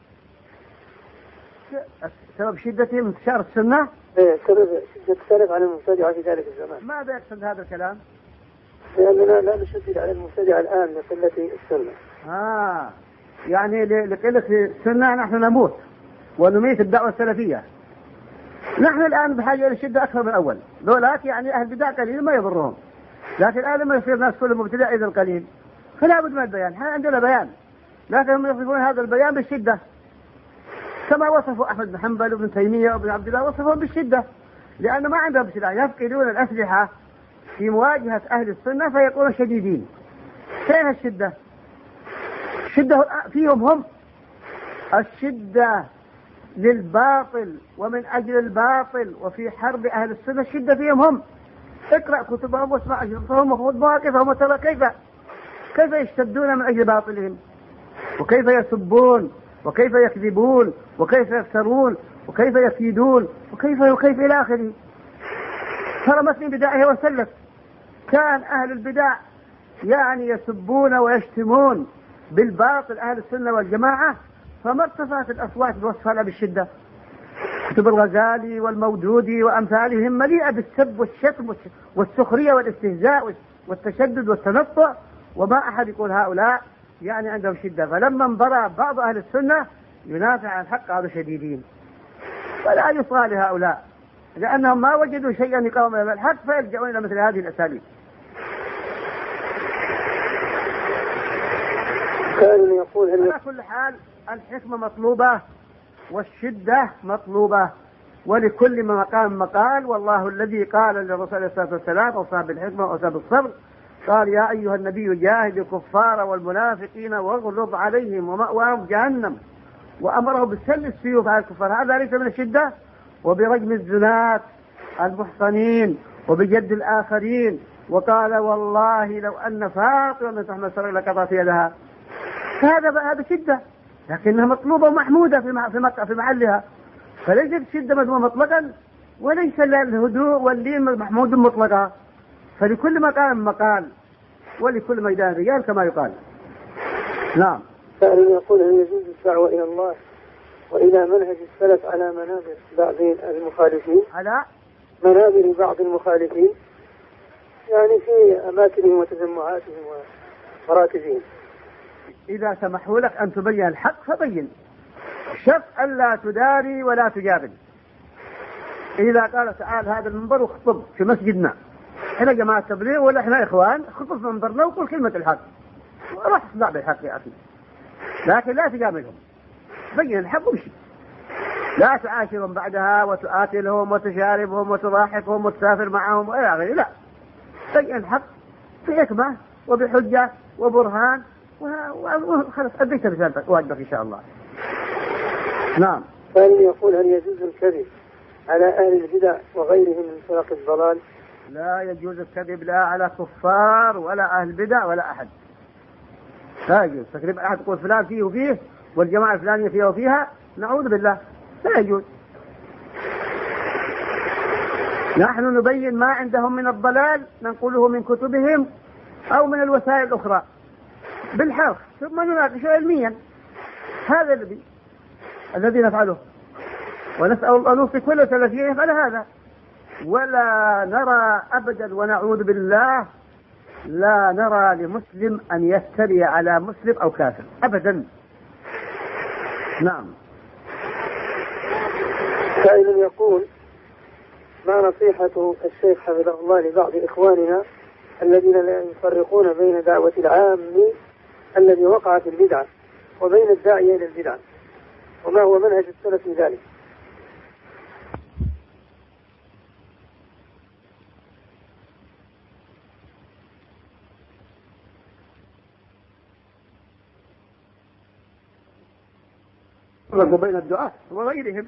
سبب شدة انتشار السنة؟ ايه، سبب شدة السلف على المبتدعة في ذلك الزمان. ماذا يقصد هذا الكلام؟ لأننا لا نشدد على المبتدعة الآن لقلة السنة. آه يعني لقلة السنة نحن نموت ونميت الدعوة السلفية. نحن الآن بحاجة إلى الشدة أكثر من أول، لولاك يعني أهل البدع قليل ما يضرهم، لكن الآن لما يصير الناس كل مبتدع إذا قليل فلا بد من البيان. احنا عندنا بيان، لكن هم يصفون هذا البيان بالشدة كما وصفوا أحمد بن حنبل وابن تيمية وابن عبد الله، وصفهم بالشدة لأن ما عندهم سلاح، يفقدون الأسلحة في مواجهة أهل السنة فيكونوا شديدين. فين الشدة؟ الشدة فيهم هم، الشدة للباطل ومن أجل الباطل وفي حرب أهل السنة الشدة فيهم هم. اقرأ كتبهم واسمع أجرتهم وخذ مواقفهم وترى كيف كيف يشتدون من أجل باطلهم، وكيف يسبون وكيف يكذبون وكيف يفترون وكيف يكيدون وكيف وكيف إلى آخره. ترى مثل بدعه وسلف، كان أهل البدع يعني يسبون ويشتمون بالباطل أهل السنة والجماعة، فما ارتفعت الأصوات بوصفها بالشدة، كتب الغزالي والمودودي وأمثالهم مليئة بالسب والشتم والسخرية والاستهزاء والتشدد والتنطع، وما أحد يقول هؤلاء يعني عندهم شدة. فلما انبرى بعض أهل السنة ينافع عن الحق قالوا شديدين، ولا يصغى لهؤلاء لأنهم ما وجدوا شيئا يقاوم إلى الحق فيلجؤون إلى مثل هذه الأساليب. كان يقول هل على كل حال الحكمة مطلوبة والشدة مطلوبة، ولكل مقام مقال. والله الذي قال للرسول عليه الصلاة والسلام أوصى بالحكمة وأوصى بالصبر، قال يا أيها النبي جاهد الكفار والمنافقين واغلظ عليهم ومأواهم جهنم، وأمره بسل السيوف على الكفار. هذا ليس من الشدة؟ وبرجم الزنات المحصنين وبجد الآخرين، وقال والله لو أن فاطمة تحمل سرق لقطعت يدها. هذا هذا شدة، لكنها مطلوبة ومحمودة في في محلها، فليست الشدة مذمومة مطلقا، وليس الهدوء واللين محمود مطلقا. فلكل مقام مقال ولكل ميدان رجال كما يقال. نعم. سائل يقول هل يجوز الدعوة إلى الله وإلى منهج السلف على منابر بعض المخالفين على منابر بعض المخالفين، يعني في أماكنهم وتجمعاتهم ومراكزهم؟ إذا سمحوا لك أن تبين الحق فبين، شف ألا تداري ولا تجابل. إذا قال تعال هذا المنبر وخطب في مسجدنا، إحنا جماعة تبليغ ولا إحنا إخوان، خطب في منبرنا وقل كلمة الحق، راح تصدع بالحق يا أخي، لكن لا تجاملهم، بين الحق ومشي. لا تعاشرهم بعدها وتآكلهم وتشاربهم وتضاحكهم وتسافر معهم وإلى آخره، لا، بين الحق بحكمة وبحجة وبرهان، وخلاص أديت رسالتك واجبك إن شاء الله. نعم. ثاني يقول هل يجوز الكذب على أهل البدع وغيرهم من فرق الضلال؟ لا يجوز الكذب لا على كفار ولا أهل بدع ولا أحد، لا يجوز تكذب أحد تقول فلان فيه وفيه والجماعة الفلانية فيها وفيها، نعوذ بالله، لا يجوز. نحن نبين ما عندهم من الضلال ننقله من كتبهم أو من الوسائل الأخرى بالحرف، ثم نناقشه علميا. هذا الذي الذي نفعله، ونسأل الله أن نوصي كل سلفي يفعل هذا، ولا نرى أبدا ونعوذ بالله لا نرى لمسلم أن يفتري على مسلم أو كافر أبدا. نعم. سائل يقول ما نصيحة الشيخ حفظه الله لبعض إخواننا الذين لا يفرقون بين دعوة العام الذي وقع في البدعة وبين الداعية إلى البدعة، وما هو منهج السلف في ذلك؟ بين الدعاة وغيرهم،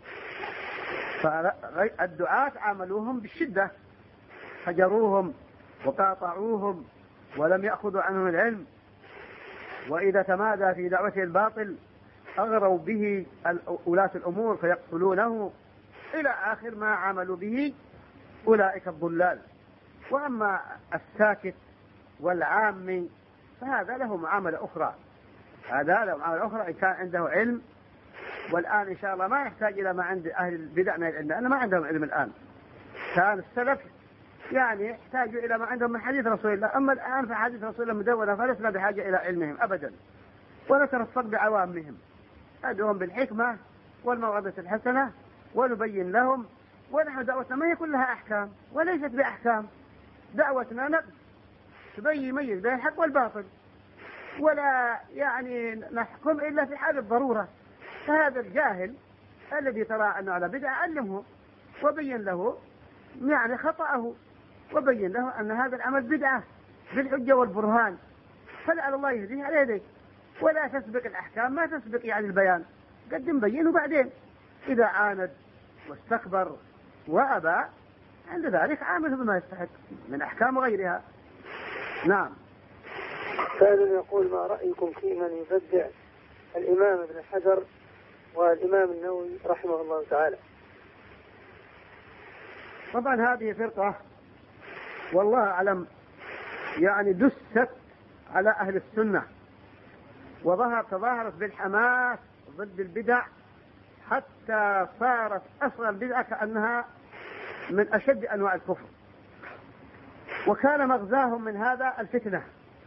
فالدعاة عاملوهم بالشدة، حجروهم وقاطعوهم ولم يأخذوا عنهم العلم، وإذا تمادى في دعوته الباطل أغروا به ولاة الأمور فيقتلونه إلى آخر ما عملوا به أولئك الضلال. وأما الساكت والعام فهذا له معاملة أخرى، هذا له معاملة أخرى إن كان عنده علم. والآن إن شاء الله ما يحتاج إلى ما عند أهل البدع من العلم، لأن ما عندهم علم الآن. كان السلف يعني يحتاجوا إلى ما عندهم من حديث رسول الله، أما الآن فحديث رسول الله مدونة فلسنا بحاجة إلى علمهم أبدا، ونترصد بعوامهم. أدعوهم بالحكمة والموعظة الحسنة ونبين لهم، ونحن دعوتنا ما هي كلها أحكام وليست بأحكام، دعوتنا نقد تبين يميز بين الحق والباطل، ولا يعني نحكم إلا في حال الضرورة. فهذا الجاهل الذي ترى أنه على بدعة علمه وبين له يعني خطأه، وبين له أن هذا العمل بدعة بالحجة والبرهان، فلعل الله يهديه على يديك. ولا تسبق الأحكام، ما تسبق يعني البيان، قدم بينه بعدين. إذا عاند واستكبر وأبى عند ذلك عامله بما يستحق من أحكام غيرها. نعم. كان يقول ما رأيكم في من يبدع الإمام ابن حجر والإمام النووي رحمه الله تعالى؟ طبعا هذه فرقة والله أعلم يعني دست على أهل السنة، وظهر تظاهرت بالحماس ضد البدع حتى صارت أصغر بدعة كأنها من أشد أنواع الكفر. وكان مغزاهم من هذا الفتنة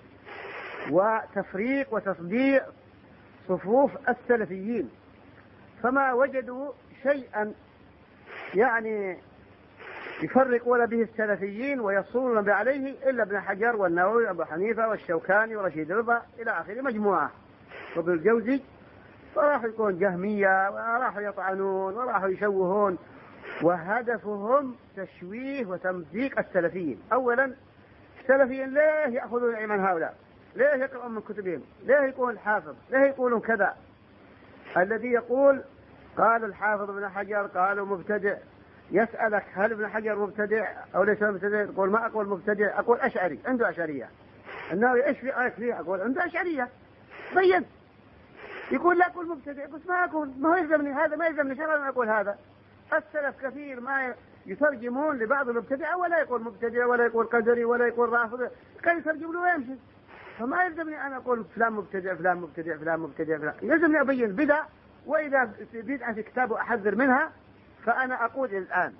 وتفريق وتصديع صفوف السلفيين، فما وجدوا شيئا يعني يفرقون به السلفيين ويصولون عليه إلا ابن حجر والنووي وأبو حنيفة والشوكاني ورشيد رضا إلى آخر مجموعة وابن الجوزي. فراحوا يكون جهمية وراحوا يطعنون وراحوا يشوهون، وهدفهم تشويه وتمزيق السلفيين. أولا السلفيين ليه يأخذون العلم من هؤلاء؟ ليه يقرؤون من كتبهم؟ ليه يقول الحافظ؟ ليه يقولون كذا؟ الذي يقول قال الحافظ ابن حجر قالوا مبتدع، يسألك هل ابن حجر مبتدع أو ليس مبتدع؟ تقول ما أقول مبتدع، أقول أشعري، عنده أشعرية. النووي إيش في آية فيه؟ أقول عنده أشعرية. بين. يقول لا أقول مبتدع، بس ما أقول، ما هو يلزمني هذا، ما يلزمني شرعا أن أقول هذا. السلف كثير ما يترجمون لبعض المبتدع ولا يقول مبتدع ولا يقول قدري ولا يقول رافض، كان يترجم له ويمشي. فما يلزمني أن أقول فلان مبتدع فلان مبتدع فلان مبتدع فلان، يلزمني أبين بدع، وإذا بدعة في كتاب أحذر منها. فأنا أقول الآن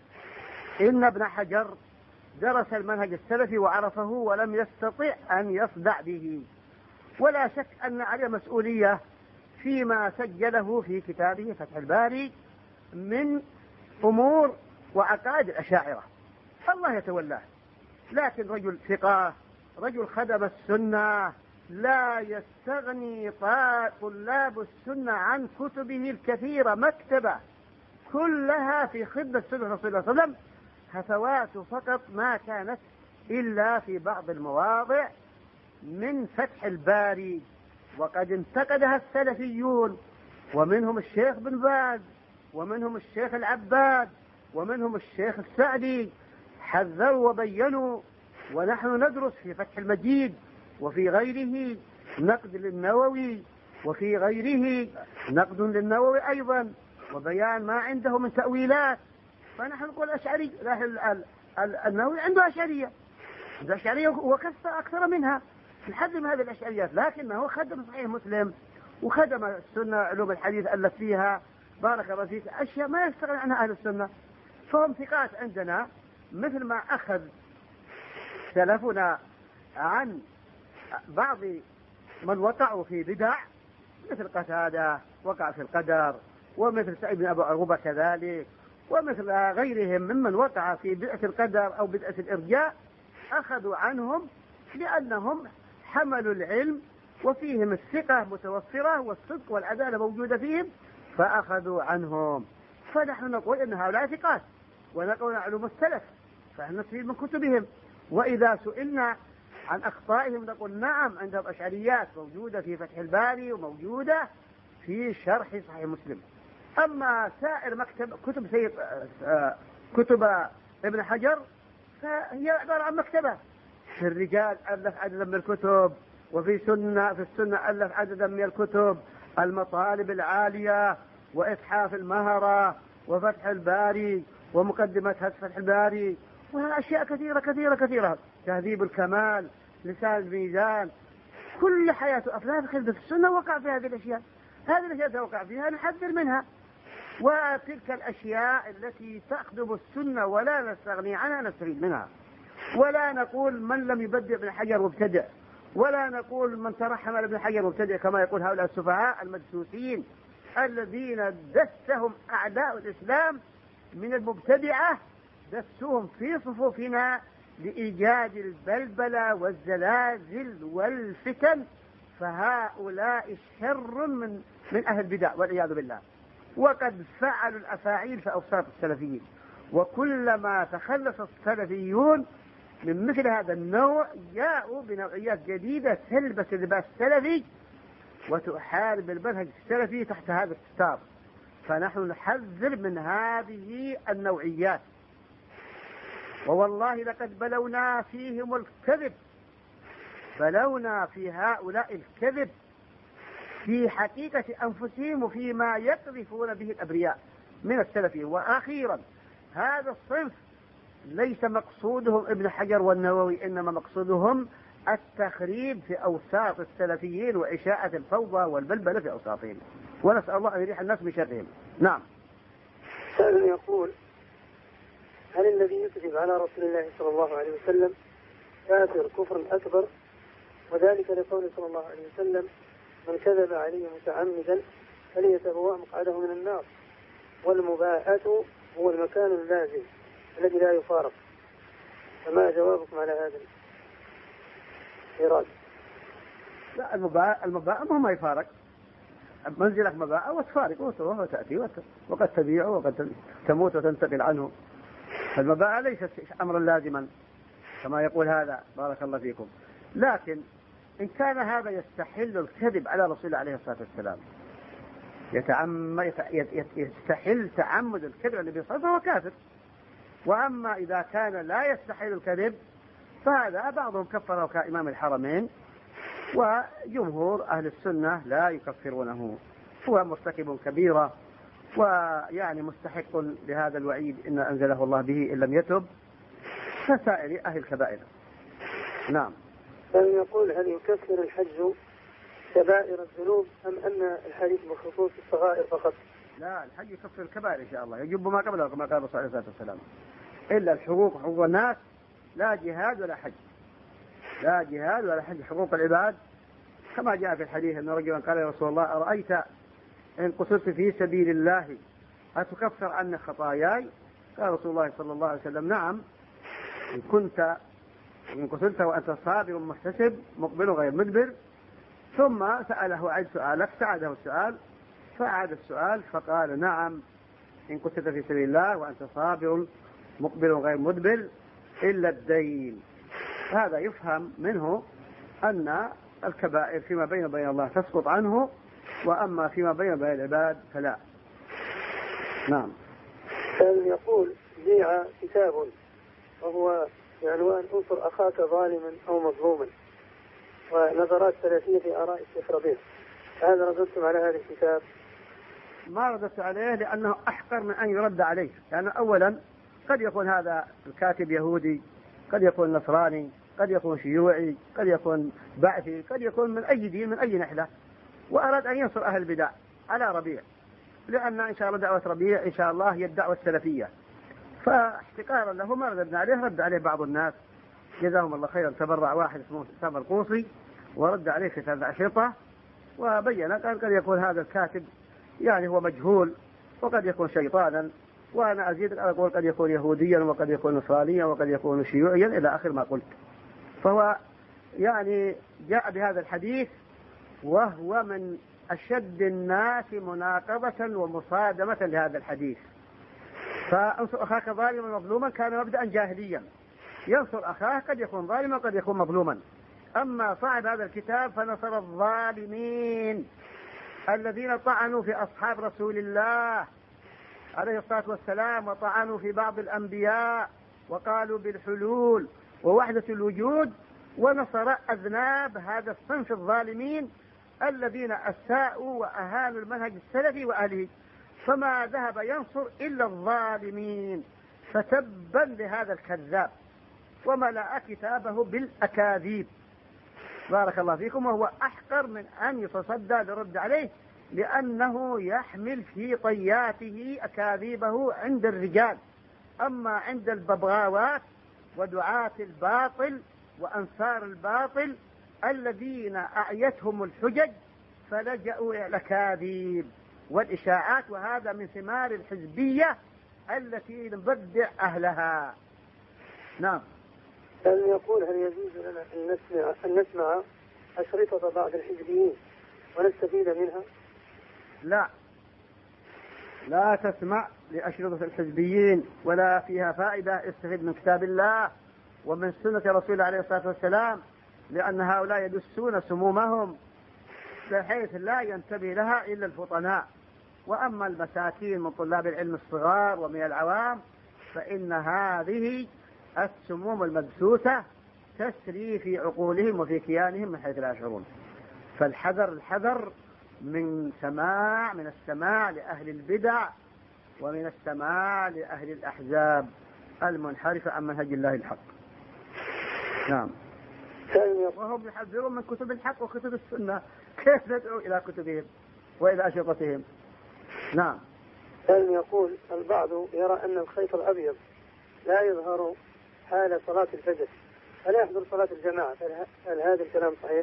إن ابن حجر درس المنهج السلفي وعرفه ولم يستطع أن يصدع به، ولا شك أن عليه مسؤولية فيما سجله في كتابه فتح الباري من أمور وعقائد الأشاعرة، الله يتولاه. لكن رجل ثقة، رجل خدم السنة، لا يستغني طلاب السنة عن كتبه الكثيرة، مكتبة كلها في خدمة السنة صلى الله عليه وسلم، هفوات فقط ما كانت إلا في بعض المواضع من فتح الباري، وقد انتقدها السلفيون، ومنهم الشيخ بن باز ومنهم الشيخ العباد ومنهم الشيخ السعدي، حذروا وبينوا. ونحن ندرس في فتح المجيد وفي غيره نقد للنووي، وفي غيره نقد للنووي أيضا، وبيان ما عنده من تأويلات. فنحن نقول أشعري، النووي عنده أشعرية، عنده أشعرية وكثر أكثر منها، نحذر من هذه الأشعريات، لكنه خدم صحيح مسلم وخدم السنة، علوم الحديث ألف فيها، بارك الله فيك، أشياء ما يستغني عنها أهل السنة. فهم ثقات عندنا، مثل ما أخذ سلفنا عن بعض من وقعوا في بدع، مثل قتادة وقع في القدر، ومثل سعيد بن أبو عروبة كذلك، ومثل غيرهم ممن وقع في بدعة القدر أو بدعة الإرجاء، أخذوا عنهم لأنهم حملوا العلم وفيهم الثقة متوفرة والصدق والعدالة موجودة فيهم، فأخذوا عنهم. فنحن نقول إن هؤلاء ثقات، ونقول علوم السلف، فنحن نستفيد من كتبهم. وإذا سئلنا عن أخطائهم نقول نعم عندهم أشعريات موجودة في فتح الباري وموجودة في شرح صحيح مسلم. أما سائر مكتب كتب سيد كتب ابن حجر فهي عبارة عن مكتبة، في الرجال ألف عددا من الكتب، وفي سنة في السنة ألف عددا من الكتب، المطالب العالية وإتحاف المهرة وفتح الباري ومقدمة فتح الباري، وأشياء كثيرة كثيرة كثيرة، تهذيب الكمال، لسان الميزان، كل حياته أفلام خلف السنة وقع في هذه الأشياء. هذه الأشياء توقع فيها نحذر منها، وتلك الأشياء التي تخدم السنة ولا نستغني عنها نستفيد منها. ولا نقول من لم يبدع ابن حجر مبتدع، ولا نقول من ترحم على ابن حجر مبتدع كما يقول هؤلاء السفهاء المدسوسين الذين دسهم أعداء الإسلام من المبتدعة، دسوهم في صفوفنا لإيجاد البلبلة والزلازل والفتن، فهؤلاء شر من من أهل البدع والعياذ بالله. وقد فعلوا الأفاعيل في أوساط السلفيين، وكلما تخلص السلفيون من مثل هذا النوع جاءوا بنوعيات جديدة تلبس اللباس السلفي وتحارب المنهج السلفي تحت هذا الستار. فنحن نحذر من هذه النوعيات، ووالله لقد بلونا فيهم الكذب، بلونا في هؤلاء الكذب في حقيقة أنفسهم وفيما يقذفون به الأبرياء من السلفيين. وأخيرا هذا الصنف ليس مقصودهم ابن حجر والنووي، إنما مقصودهم التخريب في أوساط السلفيين وإشاعة الفوضى والبلبلة في أوساطهم. ونسأل الله أن يريح الناس من شرهم. نعم. سائل يقول: هل الذي يكذب على رسول الله صلى الله عليه وسلم كافر كفر أكبر؟ وذلك لقول صلى الله عليه وسلم: من كذب عليه متعمدا فليتبوأ مقعده من النار. والمباءة هو المكان اللازم الذي لا يفارق. فما جوابكم على هذا الإيراد؟ لا، المباء المباء ما يفارق، منزلك مباء وتفارق وتروح وتأتي وقد تبيع وقد تموت وتنتقل عنه. فالمباء ليست أمرا لازما كما يقول هذا، بارك الله فيكم. لكن إن كان هذا يستحل الكذب على رسول الله عليه الصلاة والسلام، يتعمد يستحل تعمد الكذب على النبي صلى الله عليه وسلم، فهو كافر. وأما إذا كان لا يستحل الكذب فهذا بعضهم كفره كإمام الحرمين، وجمهور أهل السنة لا يكفرونه. هو مرتكب كبيرة ويعني مستحق لهذا الوعيد إن أنزله الله به إن لم يتب كسائر أهل الكبائر. نعم. يقول: هل يكفر الحج كبائر الذنوب أم أن الحديث بخصوص الصغائر فقط؟ لا، الحج يكفر الكبائر إن شاء الله، يجب ما قبله كما قال الرسول عليه الصلاة والسلام. إلا الحقوق، حقوق الناس، لا جهاد ولا حج، لا جهاد ولا حج، حقوق العباد كما جاء في الحديث أن رجلا قال: يا رسول الله أرأيت إن قتلت في سبيل الله أتكفر عني خطاياي؟ قال رسول الله صلى الله عليه وسلم: نعم، إن كنت إن قتلت وأنت صابر محتسب مقبل غير مدبر. ثم سأله: عد سؤالك، ساعده السؤال فأعاد السؤال فقال: نعم، إن قتلت في سبيل الله وأنت صابر مقبل غير مدبر إلا الدين. هذا يفهم منه أن الكبائر فيما بين وبين الله تسقط عنه، وأما فيما بين وبين العباد فلا. نعم. كان يقول: بيع كتاب وهو بعنوان انصر أخاك ظالما أو مظلوما، ونظرات ثلاثية في آراء الشيخ ربيع، هذا رددتم على هذا الكتاب؟ ما رددت عليه لأنه أحقر من أن يرد عليه، لأنه أولا قد يكون هذا الكاتب يهودي، قد يكون نصراني، قد يكون شيوعي، قد يكون بعثي، قد يكون من أي دين من أي نحلة، وأراد أن ينصر أهل البدع على ربيع، لأن إن شاء الله دعوة ربيع إن شاء الله هي الدعوة السلفية. فاحتقارا له ما رددنا عليه، رد عليه بعض الناس جزاهم الله خيرا، تبرع واحد اسمه سامر القوصي ورد عليه في ثلاث أشرطة وبين قال قد يكون هذا الكاتب يعني هو مجهول، وقد يكون شيطانا، وأنا أزيد أقول قد يكون يهوديا وقد يكون نصرانيا وقد يكون شيوعيا إلى آخر ما قلت. فهو يعني جاء بهذا الحديث وهو من أشد الناس مناقضة ومصادمة لهذا الحديث. فانصر أخاك ظالما مظلوما كان مبدأ جاهليا، ينصر أخاه قد يكون ظالما وقد يكون مظلوما. أما صاحب هذا الكتاب فنصر الظالمين الذين طعنوا في أصحاب رسول الله عليه الصلاة والسلام، وطعنوا في بعض الأنبياء وقالوا بالحلول ووحدة الوجود، ونصر أذناب هذا الصنف الظالمين الذين أساءوا وأهانوا المنهج السلفي وأهله، فما ذهب ينصر إلا الظالمين. فتبا لهذا الكذاب وملأ كتابه بالأكاذيب، بارك الله فيكم. وهو أحقر من أن يتصدى لرد عليه، لأنه يحمل في طياته أكاذيبه عند الرجال، أما عند الببغاوات ودعاة الباطل وأنصار الباطل الذين أعيتهم الحجج فلجأوا إلى الأكاذيب والإشاعات، وهذا من ثمار الحزبية التي نبدع أهلها. نعم. هل يقول: هل يجوز لنا أن نسمع, أن نسمع أشرطة بعض الحزبيين ونستفيد منها؟ لا، لا تسمع لأشرطة الحزبيين ولا فيها فائدة. استفيد من كتاب الله ومن سنة رسول الله عليه الصلاة والسلام، لأن هؤلاء يدسون سمومهم بحيث لا ينتبه لها إلا الفطناء. وأما المساكين من طلاب العلم الصغار ومن العوام فإن هذه السموم المبثوثة تسري في عقولهم وفي كيانهم من حيث لا يشعرون. فالحذر الحذر من سماع من السماع لأهل البدع ومن السماع لأهل الأحزاب المنحرفة عن منهج الله الحق. نعم. كان وهم يحذرون من كتب الحق وكتب السنة، كيف ندعو إلى كتبهم؟ وإلى أشرطتهم. نعم. كان يقول البعض يرى أن الخيط الأبيض لا يظهر حال صلاة الفجر، فلا يحضر صلاة الجماعة، هل هذا الكلام صحيح؟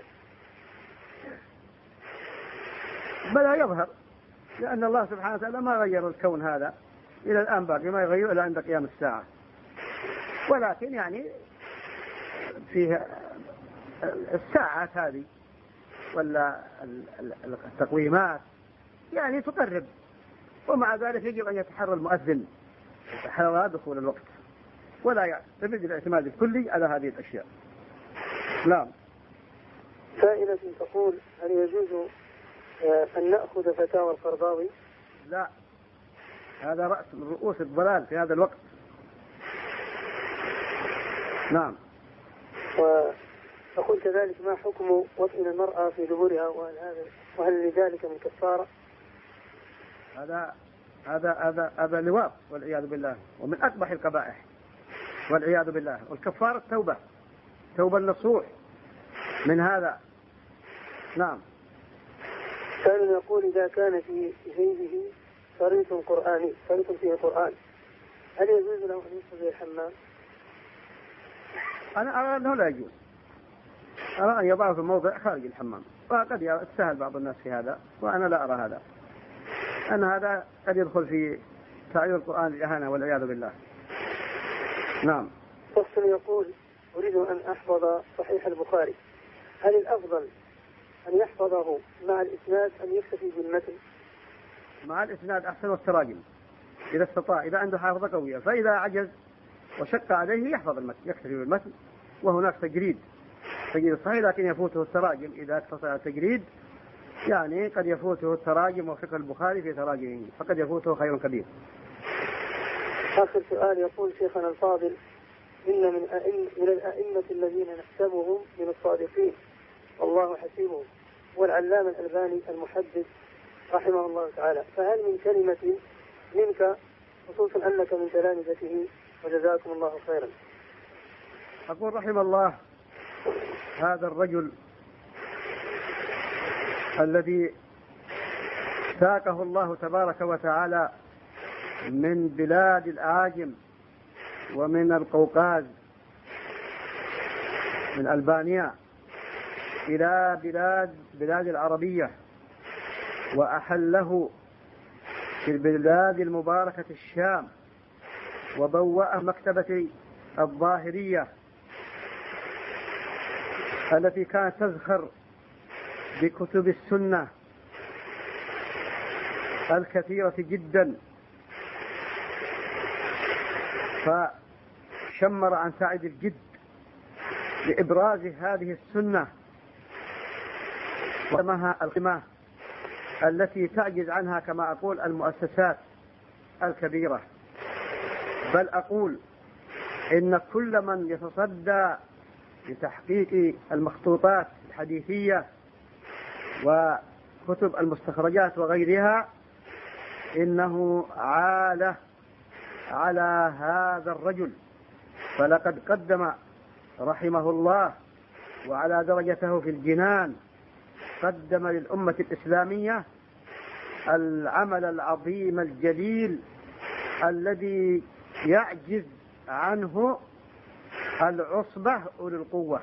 بلا يظهر، لأن الله سبحانه وتعالى ما غير الكون هذا إلى الآن، باقي ما يغير إلى عند قيام الساعة. ولكن يعني فيه الساعات هذه ولا التقويمات يعني تقرب، ومع ذلك يجب أن يتحرى المؤذن يتحرى دخول الوقت، ولا يعتمد الاعتماد الكلي على هذه الأشياء. نعم. سائلة تقول هل يجوز أن نأخذ فتاوى القرضاوي؟ لا، هذا رأس من رؤوس الضلال في هذا الوقت. نعم. وأقول كذلك ما حكم وطئ المرأة في دبرها، وهل هذا وهل لذلك من كفارة؟ هذا هذا هذا هذا لواط والعياذ بالله، ومن أقبح القبائح والعياذ بالله. والكفارة التوبة، توبة النصوح من هذا. نعم. كان يقول إذا كان في جيبه شريط قرآني، شريط فيه قرآن، هل يجوز له أن يدخل الحمام؟ أنا أرى أنه لا يجوز، أرى أن يضعه في موضع خارج الحمام، وقد يتساهل بعض الناس في هذا، وأنا لا أرى هذا، أن هذا قد يدخل في تعيين القرآن الإهانة والعياذ بالله. نعم. فصل يقول أريد أن أحفظ صحيح البخاري، هل الأفضل أن يحفظه مع الإسناد أم يكتفي بالمتن؟ مع الإسناد أحسن، والتراجم إذا استطاع، إذا عنده حافظة قوية. فإذا عجز وشق عليه يحفظ المتن، يكتفي بالمتن، وهناك تجريد تجريد صحيح، لكن يفوته التراجم إذا اقتصر على التجريد، يعني قد يفوته التراجم وفقه البخاري في تراجمه، فقد يفوته خير كبير. آخر سؤال يقول شيخنا الفاضل إن من أئمة من الأئمة الذين نحسبهم من الصادقين والله حسيبهم والعلامة الألباني المحدث رحمه الله تعالى، فهل من كلمة منك خصوصا أنك من تلامذته وجزاكم الله خيرا؟ أقول رحم الله هذا الرجل الذي ساقه الله تبارك وتعالى من بلاد الأعاجم ومن القوقاز من ألبانيا إلى بلاد بلاد العربية، وأحله في البلاد المباركة الشام، وبوأ مكتبة الظاهرية التي كانت تزخر بكتب السنة الكثيرة جدا، فشمر عن ساعد الجد لإبراز هذه السنة ومها القمة التي تعجز عنها كما أقول المؤسسات الكبيرة. بل أقول إن كل من يتصدى لتحقيق المخطوطات الحديثية وكتب المستخرجات وغيرها إنه عالة على هذا الرجل، فلقد قدم رحمه الله وعلى درجته في الجنان، قدم للأمة الإسلامية العمل العظيم الجليل الذي يعجز عنه العصبة أولي القوة.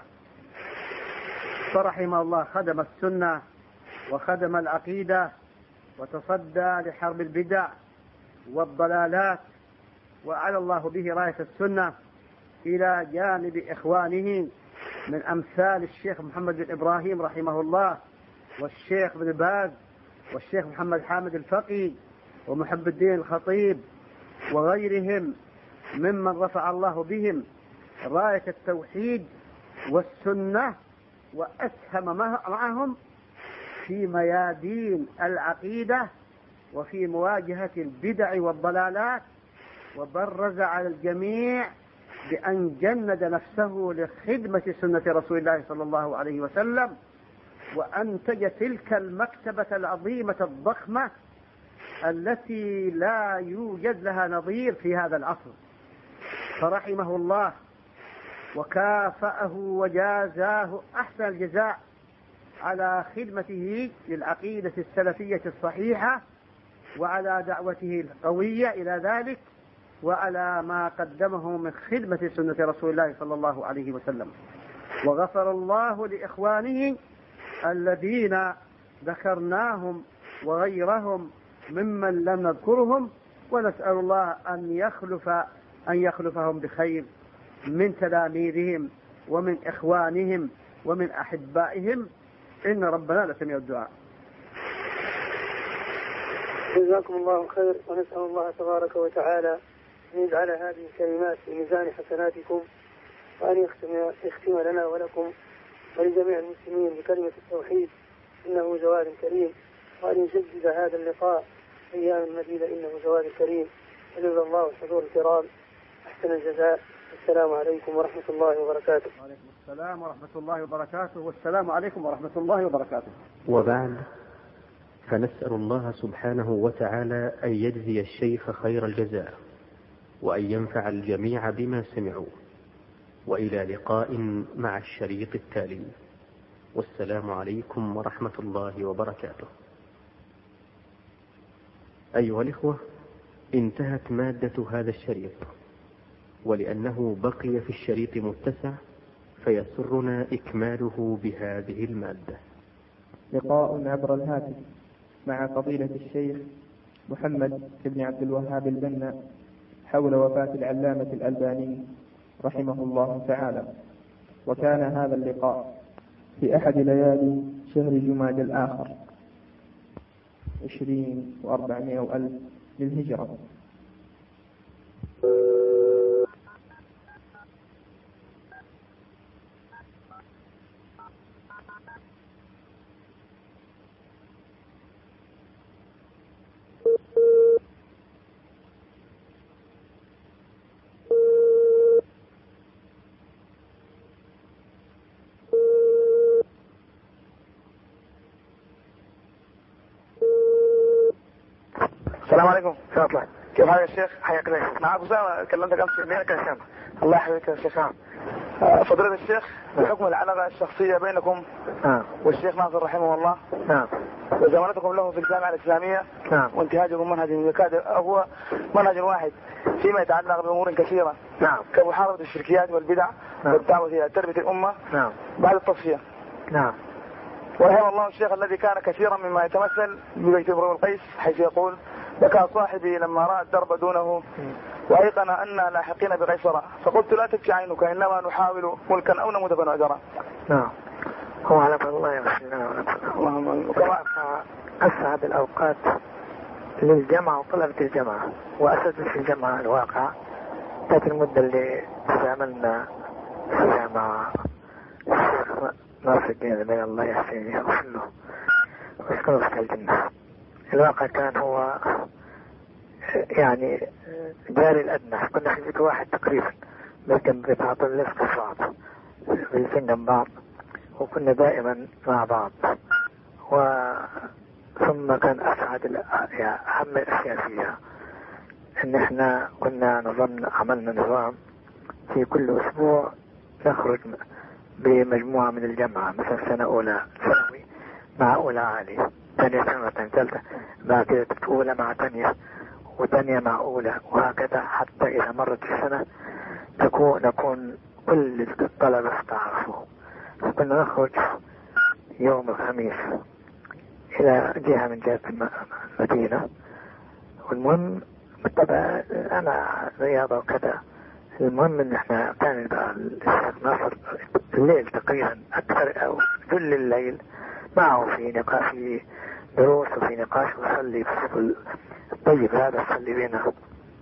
فرحمه الله خدم السنة وخدم العقيدة وتصدى لحرب البدع والضلالات، وعلى الله به راية السنة إلى جانب إخوانه من أمثال الشيخ محمد بن إبراهيم رحمه الله، والشيخ بن باز، والشيخ محمد حامد الفقي، ومحب الدين الخطيب، وغيرهم ممن رفع الله بهم راية التوحيد والسنة، وأسهم معهم في ميادين العقيدة وفي مواجهة البدع والضلالات، وبرز على الجميع بأن جند نفسه لخدمة سنة رسول الله صلى الله عليه وسلم، وأنتج تلك المكتبة العظيمة الضخمة التي لا يوجد لها نظير في هذا العصر. فرحمه الله وكافأه وجازاه أحسن الجزاء على خدمته للعقيدة السلفية الصحيحة، وعلى دعوته القوية إلى ذلك، وعلى ما قدمه من خدمة سنة رسول الله صلى الله عليه وسلم. وغفر الله لإخوانه الذين ذكرناهم وغيرهم ممن لم نذكرهم، ونسأل الله أن يخلف أن يخلفهم بخير من تلاميذهم ومن إخوانهم ومن أحبائهم، إن ربنا لسميع الدعاء. جزاكم الله خير، ونسأل الله تبارك وتعالى أن يجعل هذه الكلمات في ميزان حسناتكم، وأن يختم, يختم لنا ولكم ولجميع المسلمين بكلمة التوحيد إنه جواد كريم، وأن يجدد هذا اللقاء أيام مديدة إنه جواد كريم. وجزا الله الحضور الكرام أحسن الجزاء. السلام عليكم ورحمة الله وبركاته. وعليكم السلام ورحمة الله وبركاته. والسلام عليكم ورحمة الله وبركاته. وبعد، فنسأل الله سبحانه وتعالى أن يجزي الشيخ خير الجزاء، وأن ينفع الجميع بما سمعوا، وإلى لقاء مع الشريط التالي. والسلام عليكم ورحمة الله وبركاته. أيها الإخوة، انتهت مادة هذا الشريط، ولأنه بقي في الشريط متسع فيسرنا إكماله بهذه المادة. لقاء عبر الهاتف مع فضيلة الشيخ محمد بن عبد الوهاب البنا حول وفاة العلامة الألباني رحمه الله تعالى. وكان هذا اللقاء في أحد ليالي شهر جماد الآخر عشرين وأربعمائة وألف للهجرة. السلام عليكم. الله. كيف حالك يا شيخ؟ حياك الله يا شيخ. معك أسامة، كلمتك أمس في المياه. يا أسامة. الله يحفظك يا شيخ. آه. فضيلة الشيخ، بحكم العلاقة الشخصية بينكم آه. والشيخ ناصر رحمه الله نعم وزمانتكم له في الجامعة الإسلامية نعم وانتهاجكم منهج يكاد هو منهج واحد فيما يتعلق بأمور كثيرة نعم كمحاربة الشركيات والبدع نعم والدعوة إلى تربية الأمة نعم بعد التصفية نعم. ورحم الله الشيخ الذي كان كثيرا مما يتمثل ببيت امرؤ القيس، حيث يقول: بكى صاحبي لما رأى الدرب دونه وأيقن أننا لاحقين بقيصر، فقلت لا تبكي عينك، إنما نحاول ملكا أو نموت بنعذرا. نعم. هو على الله يغفر اللهم. وكما أسعد الأوقات للجامعة وطلبة الجامعة وأسد في الجامعة الواقع ذات المدة اللي تعاملنا فيها مع الشيخ ناصر الدين بين الله يحسن يغفر له ويسكنه في الجنة. الواقع كان هو يعني جاري الأدنى، كنا في بيت واحد تقريبا لكن بنتعاطى اللفظ في بعض بنسن جنب بعض وكنا دائما مع بعض. و ثم كان أسعد أهم الأشياء فيها إن إحنا كنا نظن عملنا نظام في كل أسبوع نخرج بمجموعة من الجامعة، مثلا سنة أولى ثانوي مع أولى عالي، ثانية سنة ثالثة، بعد كده أولى مع ثانية وثانية مع أولى، وهكذا حتى إذا مرت السنة تكون نكون كل الطلبة تعرفوا. كنا نخرج يوم الخميس إلى جهة من جهة المدينة، والمهم بالطبع أنا رياضة وكذا. المهم إن إحنا كان الشيخ ناصر الليل تقريبا أكثر أو كل الليل معه في نقاش في دروس وفي نقاش، وصلي في الطيب هذا صلي بينا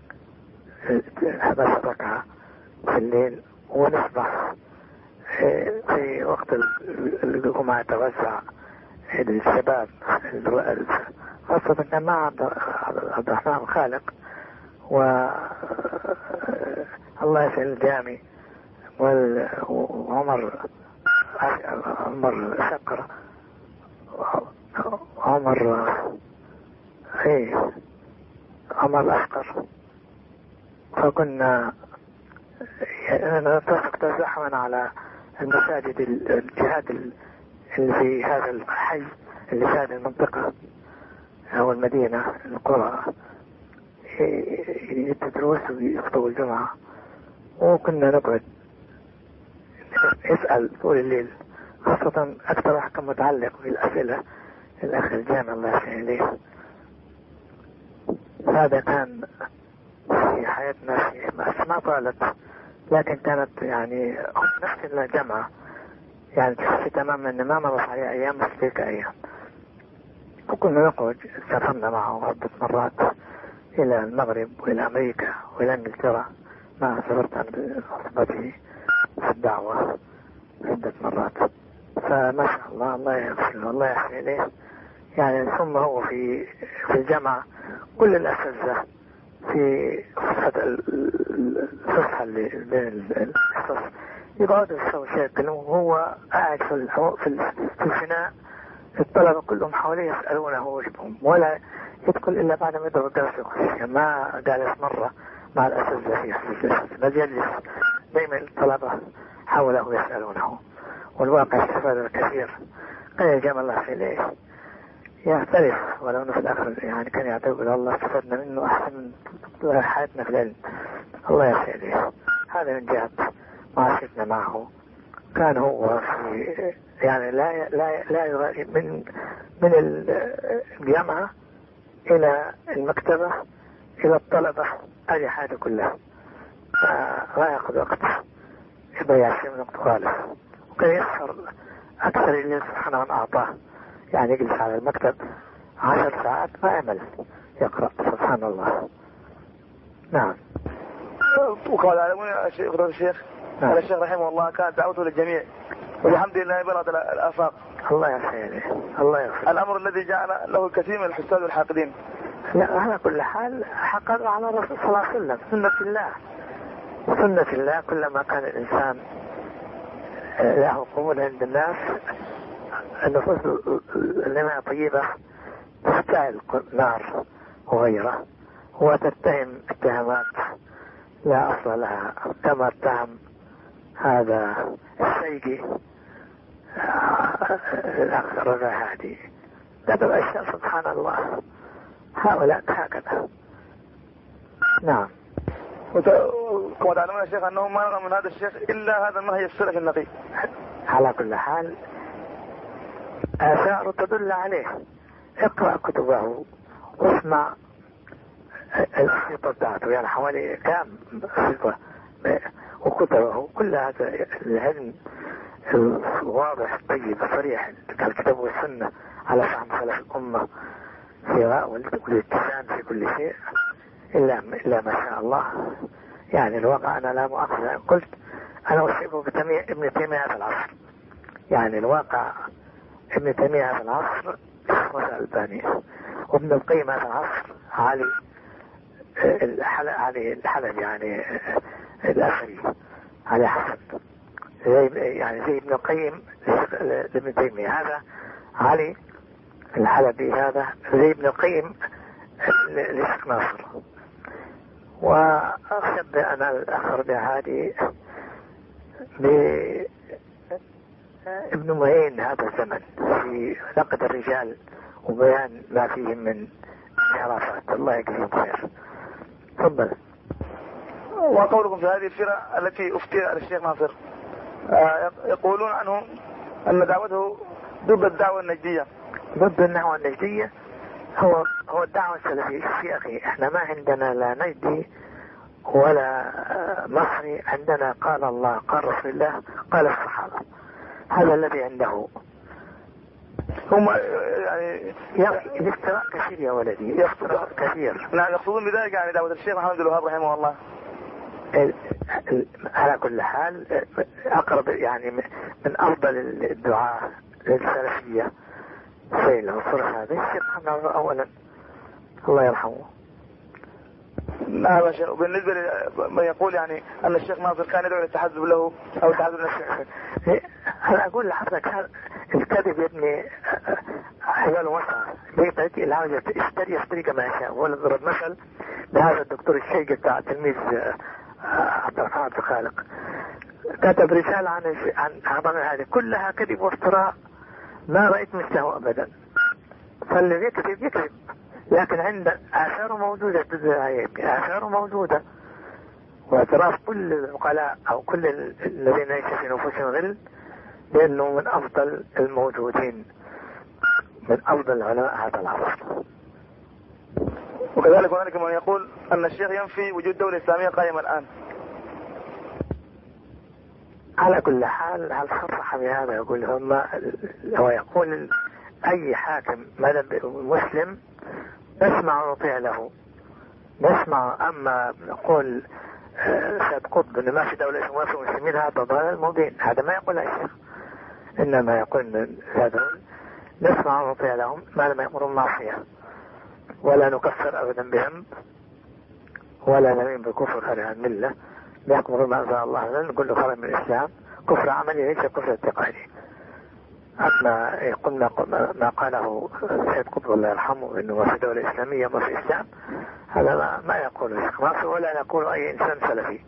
خمس ركعة في الليل، ونصبح في وقت الجمعة توزع الشباب خاصة كان مع عبد الرحمن خالق و الله يسأل الجامي وعمر عمر شقر عمر ايه عمر الأشقر. فكنا نتفق تزحما على المساجد الجهات اللي في هذا الحي اللي في هذه المنطقة أو المدينة القرى يتدرس ويخطبوا الجمعة، وكنا نقعد يسأل طول الليل، خاصة أكثر واحد كان متعلق بالأسئلة الأخ الجامع الله يحسن إليه. هذا كان في حياتنا في ما طالت، لكن كانت يعني نفس الجامعة يعني تحسي تماما أن ما مرت عليه أيام بس تلك أيام. وكنا نقعد سافرنا معه عدة مرات إلى المغرب وإلى أمريكا وإلى إنجلترا، ما سافرت عن خطبته في الدعوة عدة مرات. فما شاء الله الله يغفر الله يحسن إليه. يعني ثم هو في في الجامعة كل الأساتذة في الفسحة اللي بين الحصص يقعدوا يسووا شيء، وهو قاعد في في الفناء، الطلبة كلهم حواليه يسألونه وجبهم، ولا يدخل إلا بعد ما يدخل الدرس يخش. ما جالس مرة مع الأساتذة في بل يجلس دائما الطلبة حوله يسألونه، والواقع استفاد الكثير. قال جمع الله في إليه يختلف، ولو أنه في الآخر يعني كان يعتبر إلى الله استفدنا منه أحسن من حياتنا في العلم. الله يحسن إليه. هذا من جهة معاشرتنا معه. كان هو في يعني لا لا لا يغادر من من الجامعة إلى المكتبة إلى الطلبة هذه حاجة كلها، لا يأخذ وقت يضيع شيء من وقت خالص. وكان يسهر أكثر اللي سبحانه وتعالى أعطاه، يعني يجلس على المكتب عشر ساعات ما يعمل يقرأ سبحان الله. نعم. وقال علمون الشيخ الشيخ نعم. الشيخ رحمه الله كانت دعوته للجميع والحمد لله بلغت الآفاق. الله يحسن الله يغفر. الأمر الذي جعل له الكثير من الحساد والحاقدين. لا على كل حال حقد على الرسول صلى الله عليه وسلم، سنة الله سنة الله. كلما كان الإنسان له قبول عند الناس النفوس لما طيبة تستاهل نار وغيره، وتتهم اتهامات لا أصل لها، كما اتهم هذا السيدي الأخ رضا هادي. هذا الأشياء سبحان الله هؤلاء هكذا. نعم. وكما تعلمون يا شيخ أنه ما نرى من هذا الشيخ إلا هذا المنهج السلفي النقي. على كل حال آثار تدل عليه. اقرأ كتبه واسمع الأشرطة بتاعته، يعني حوالي كام أشرطة وكتبه كل هذا العلم الواضح الطيب الصريح كالكتاب والسنة على فهم سلف الأمة في والاتسان في كل شيء إلا إلا ما شاء الله. يعني الواقع أنا لا مؤاخذة قلت أنا أصيبه ابن تيمية هذا العصر، يعني الواقع ابن تيمية هذا العصر الألباني، وابن القيم هذا العصر علي الحلب علي الحلب يعني الأثري علي حسن، زي يعني زي ابن القيم لابن تيمية، هذا علي الحلبي هذا زي ابن القيم لشيخ ناصر. وأخشب أنا الأخر بهذه بابن معين هذا الزمن في نقد الرجال وبيان ما فيهم من انحرافات. الله يجزيهم خير. تفضل. وقولكم في هذه الفرق التي أفتي على الشيخ ناصر آه يقولون عنه أن دعوته ضد الدعوة النجدية. ضد الدعوة النجدية هو هو الدعوة السلفية. يا أخي احنا ما عندنا لا نجدي ولا مصري، عندنا قال الله قال رسول الله قال الصحابة، هذا الذي عنده. هم يعني الافتراء كثير يا ولدي، الافتراء كثير. نعم يقصدون بذلك يعني دعوة الشيخ محمد الوهاب رحمه الله. على كل حال أقرب يعني من أفضل الدعاء للسلفية في العصر هذا الشيخ محمد أولا الله يرحمه. نعم يا شيخ. وبالنسبة لمن يقول يعني أن الشيخ ناصر كان يدعو للتحزب له أو التحزب للشيخ، أنا أقول لحضرتك الكذب يا ابني حيال وسع بيتأتي العاجة اشتري اشتري كما يشاء. ولا ضرب مثل بهذا الدكتور الشيقي بتاع تلميذ عبد الرحمن عبد الخالق، كتب رسالة عن عن أعضاء هذه كلها كذب وافتراء ما رأيت مثله أبدا. فالذي يكذب يكذب، لكن عند آثاره موجودة، آثاره موجودة، واعتراف كل العقلاء أو كل الذين ليس في نفوسهم غل بأنه من أفضل الموجودين، من أفضل العلماء هذا العصر. وكذلك هناك من يقول أن الشيخ ينفي وجود دولة إسلامية قائمة الآن. على كل حال هل صرح بهذا؟ يقول هم هو يقول أي حاكم مسلم نسمع ونطيع له، نسمع. أما نقول سيد قطب أن ما في دولة اسمها في المسلمين هذا ضلال مبين، هذا ما يقول الشيخ، إنما يقول هذا نسمع ونطيع لهم ما لم يأمرون معصية، ولا نكفر أبدا بهم، ولا نمين بكفر خارج عن الملة، يأمر ما أنزل الله لن نقول له خارج من الإسلام، كفر عملي ليس كفر اعتقادي. أما يقول ما قاله سيد قطب الله يرحمه إنه ما في دولة إسلامية ما في إسلام، هذا ما, ما يقوله الشيخ ناصر ولا يقول أي إنسان سلفي.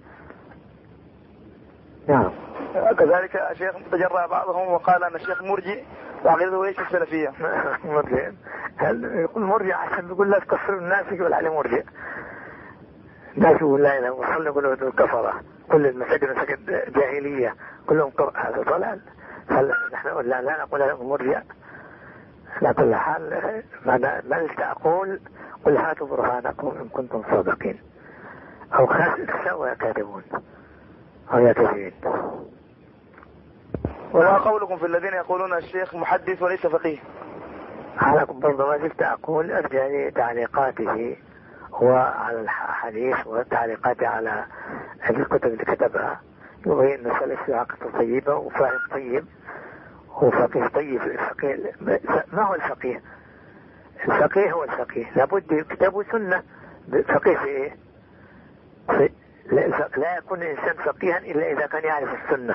نعم. كذلك الشيخ تجرأ بعضهم وقال أن الشيخ مرجئ وعقيدته ليس السلفية. مرجئ، يقول مرجئ عشان بيقول لا تكفروا الناس، يقول عليه مرجئ. الناس يقول لا إله إلا الله يقولوا كفرة، كل المساجد مساجد جاهلية كلهم هذا ضلال. هل نحن نقول لا لا نقول له مرجئ؟ على كل حال ما زلت أقول قل هاتوا برهانكم إن كنتم صادقين، أو خسوا يكاذبون أو يكذبين. وما قولكم في الذين يقولون الشيخ محدث وليس فقيه؟ على برضه ما زلت أقول أرجع لتعليقاته وعلى الحديث وتعليقاته على الكتب اللي كتبها، يبين أن سلف عقيدة طيبة وفاهم طيب وفقيه طيب. الفقيه ما هو الفقيه؟ الفقيه هو الفقيه لابد كتاب وسنة. فقيه في إيه؟ في لا يكون الإنسان فقيها إلا إذا كان يعرف السنة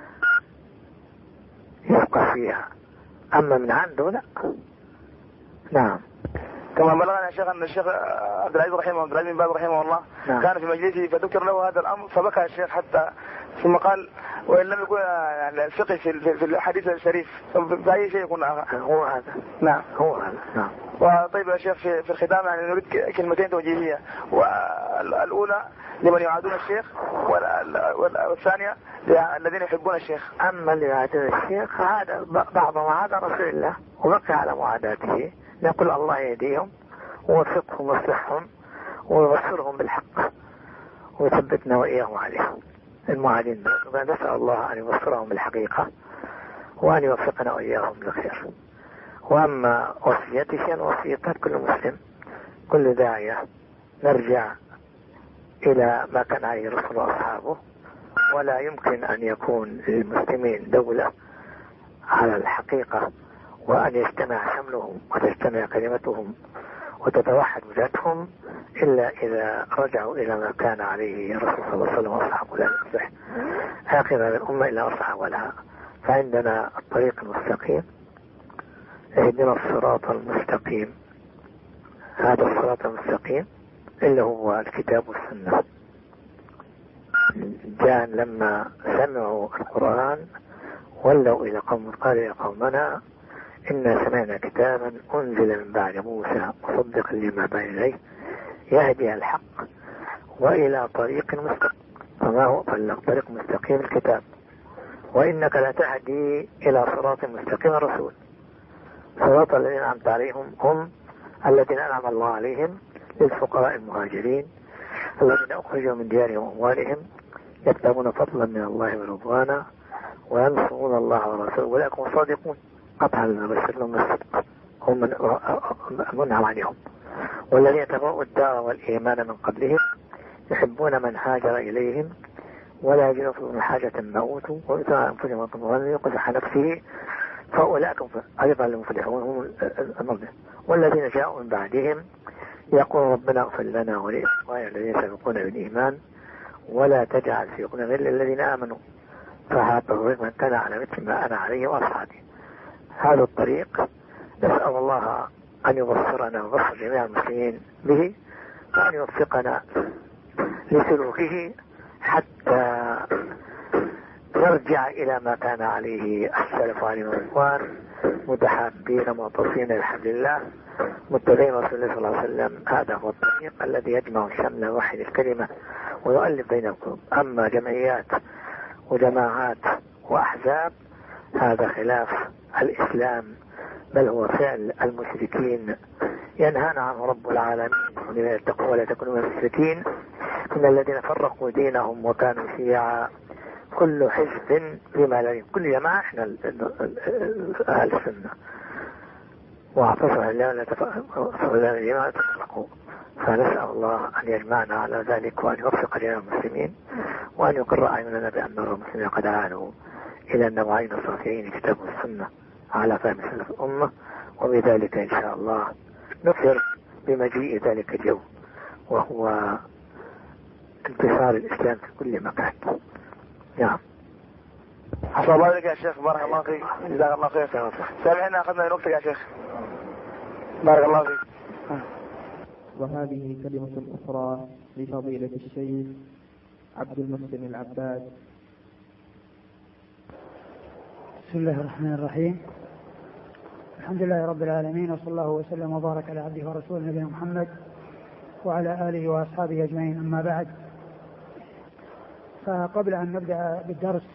يبقى فيها، أما من عنده لا. نعم. كما بلغنا يا شيخ أن الشيخ عبد العزيز رحمه عبد العزيز بن باز رحمه الله نعم. كان في مجلسه فذكر له هذا الأمر فبكى الشيخ حتى ثم قال وإن لم يكن يعني الفقه في في الحديث الشريف فأي شيء يكون هو هذا. نعم هو هذا. نعم. وطيب يا شيخ في في الختام يعني نريد كلمتين توجيهية، والأولى لمن يعادون الشيخ والثانية الذين يحبون الشيخ. أما اللي يعادون الشيخ هذا بعضهم هذا رسول الله وبقي على معاداته، نقول الله يهديهم ووفقهم ويصلحهم ويبصرهم بالحق ويثبتنا وإياهم عليهم المعادين، ونسأل الله أن يبصرهم بالحقيقة وأن يوفقنا وإياهم للخير. وأما وصيتي شيئا وصيتها كل مسلم كل داعية نرجع إلى ما كان عليه الرسول وأصحابه، ولا يمكن أن يكون للمسلمين دولة على الحقيقة وأن يجتمع شملهم وتجتمع كلمتهم وتتوحد وجهتهم إلا إذا رجعوا إلى ما كان عليه الرسول صلى الله عليه وسلم وأصحابه. لا يصلح آخر هذه الأمة إلا أصحاب لها. فعندنا الطريق المستقيم، اهدنا الصراط المستقيم، هذا الصراط المستقيم اللي هو الكتاب والسنة. جاء لما سمعوا القرآن ولوا إلى قوم قالوا يا قومنا إنا سمعنا كتابا أنزل من بعد موسى مصدقا لما بين يديه يهدي الحق وإلى طريق مستقيم. فما هو طريق مستقيم؟ الكتاب. وإنك لتهدي إلى صراط مستقيم الرسول. صراط الذين أنعمت عليهم هم الذين أنعم الله عليهم للفقراء المهاجرين الذين أخرجوا من ديارهم وأموالهم يطلبون فضلا من الله ورضوانا وينصرون الله ورسوله أولئك هم الصادقون قطعا نبشر لهم الصدق هم منعم عليهم. والذين تبعوا الدار والإيمان من قبلهم يحبون من هاجر إليهم ولا يجدون من حاجة ما أوتوا وإذا أنفسهم ومن يقدح نفسه فأولئك أيضا المفلحون هم المرضى. والذين جاءوا من بعدهم يقول ربنا اغفر لنا ولإخواننا الذين سبقونا بالإيمان ولا تجعل في قلوبنا غلا للذين آمنوا فهذا من كان على مثل ما أنا عليه وأصحابي. هذا الطريق نسأل الله أن يبصرنا ويبصر جميع المسلمين به وأن يوفقنا لسلوكه حتى نرجع إلى ما كان عليه السلف عليه الرضوان متحابين معتصمين بحبل الله متبعين رسول الله صلى الله عليه وسلم. هذا هو الطريق الذي يجمع الشمل وحي الكلمة ويؤلف بين القلوب. أما جمعيات وجماعات وأحزاب هذا خلاف الإسلام، بل هو فعل المشركين ينهانا عنه رب العالمين ولا تكونوا من المشركين من الذين فرقوا دينهم وكانوا شيعا كل حزب بما لديهم. كل جماعة احنا أهل السنة واعتصموا بالله لا تفرقوا. فنسأل الله أن يجمعنا على ذلك وأن يوفق جميع المسلمين وأن يقر أعيننا بأن المسلمين قد عانوا إلى النوعين الصحيحين كتاب والسنة على فهم سلف الأمة، وبذلك إن شاء الله نفر بمجيء ذلك اليوم وهو انتصار الإسلام في كل مكان. نعم. حسن الله عليك يا شيخ، بارك الله فيك، جزاك الله خير. سامحنا أخذنا نقطة يا شيخ، بارك الله فيك. وهذه كلمة أخرى لفضيلة الشيخ عبد المحسن العباد. بسم الله الرحمن الرحيم. الحمد لله رب العالمين، وصلى الله وسلم وبارك على عبده ورسوله نبينا محمد وعلى آله وأصحابه أجمعين. أما بعد، فقبل أن نبدأ بالدرس